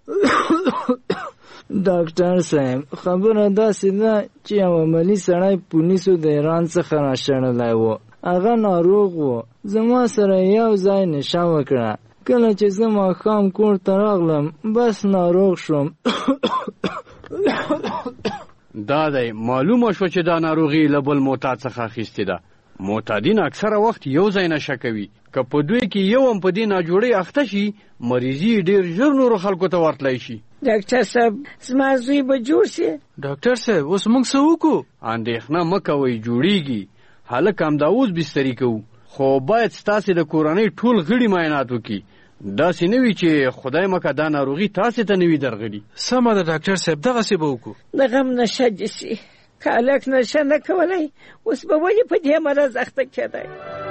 ډاکټر صاحب خبره داسې ده چې یو عملي سړی پولیسو د ایران څخه راشړلی و. هغه ناروغ و، زما سره یو ځای نشه وکړه. کله چې زه ماښام کور ته راغلم بس ناروغ شوم. دا دی معلومه شوه چې دا ناروغي له بل معتاد څخه اخیستې ده. معتادین اکثره وخت یو ځای نشه کوي. که په دوی کې یو هم په دې ناجوړۍ اخته شي، مریضي ډېر ژر نورو خلکو ته ورتلی شي. ډاکټر صاحب زما زوی به جوړ شي؟ ډاکټر صاحب اوس موږ څه وکړو؟ اندېښنه مه کوئ، جوړیږي. هلک همدا اوس بستري کوو، خو باید ستاسې د کورنۍ ټول غړي معاینات وکړي. داسې نه وي چې خدای مکه دا ناروغي تاسې ته نه وي درغلي. سمه ده ډاکټر صاحب، دغسې به وکړو. د غم نشه دې شي. که هلک نشه نه کولی، اوس به ولې په دې مرض اخته کېدی؟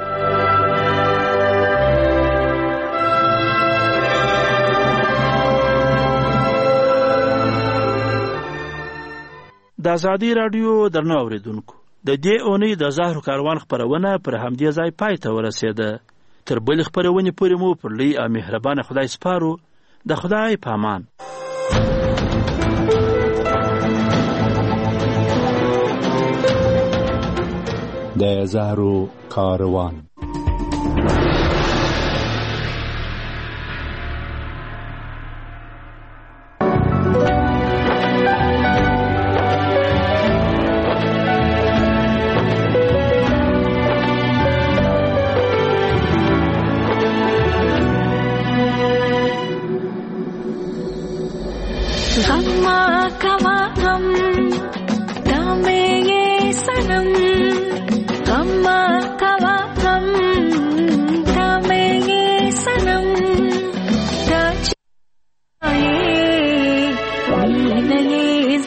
د ازادي راډیو درنو اورېدونکو، د دې اونۍ د زهرو کاروان خپرونه پر همدې ځای پای ته ورسېده. تر بلې خپرونې پورې مو پر لوی او مهربانه خدای سپارو. د خدای په امان. د زهرو کاروان.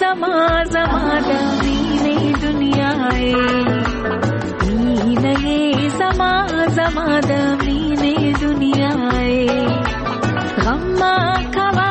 زما زما د مینې دنیا مینې زما زما د مینې دنیا غم ما کوا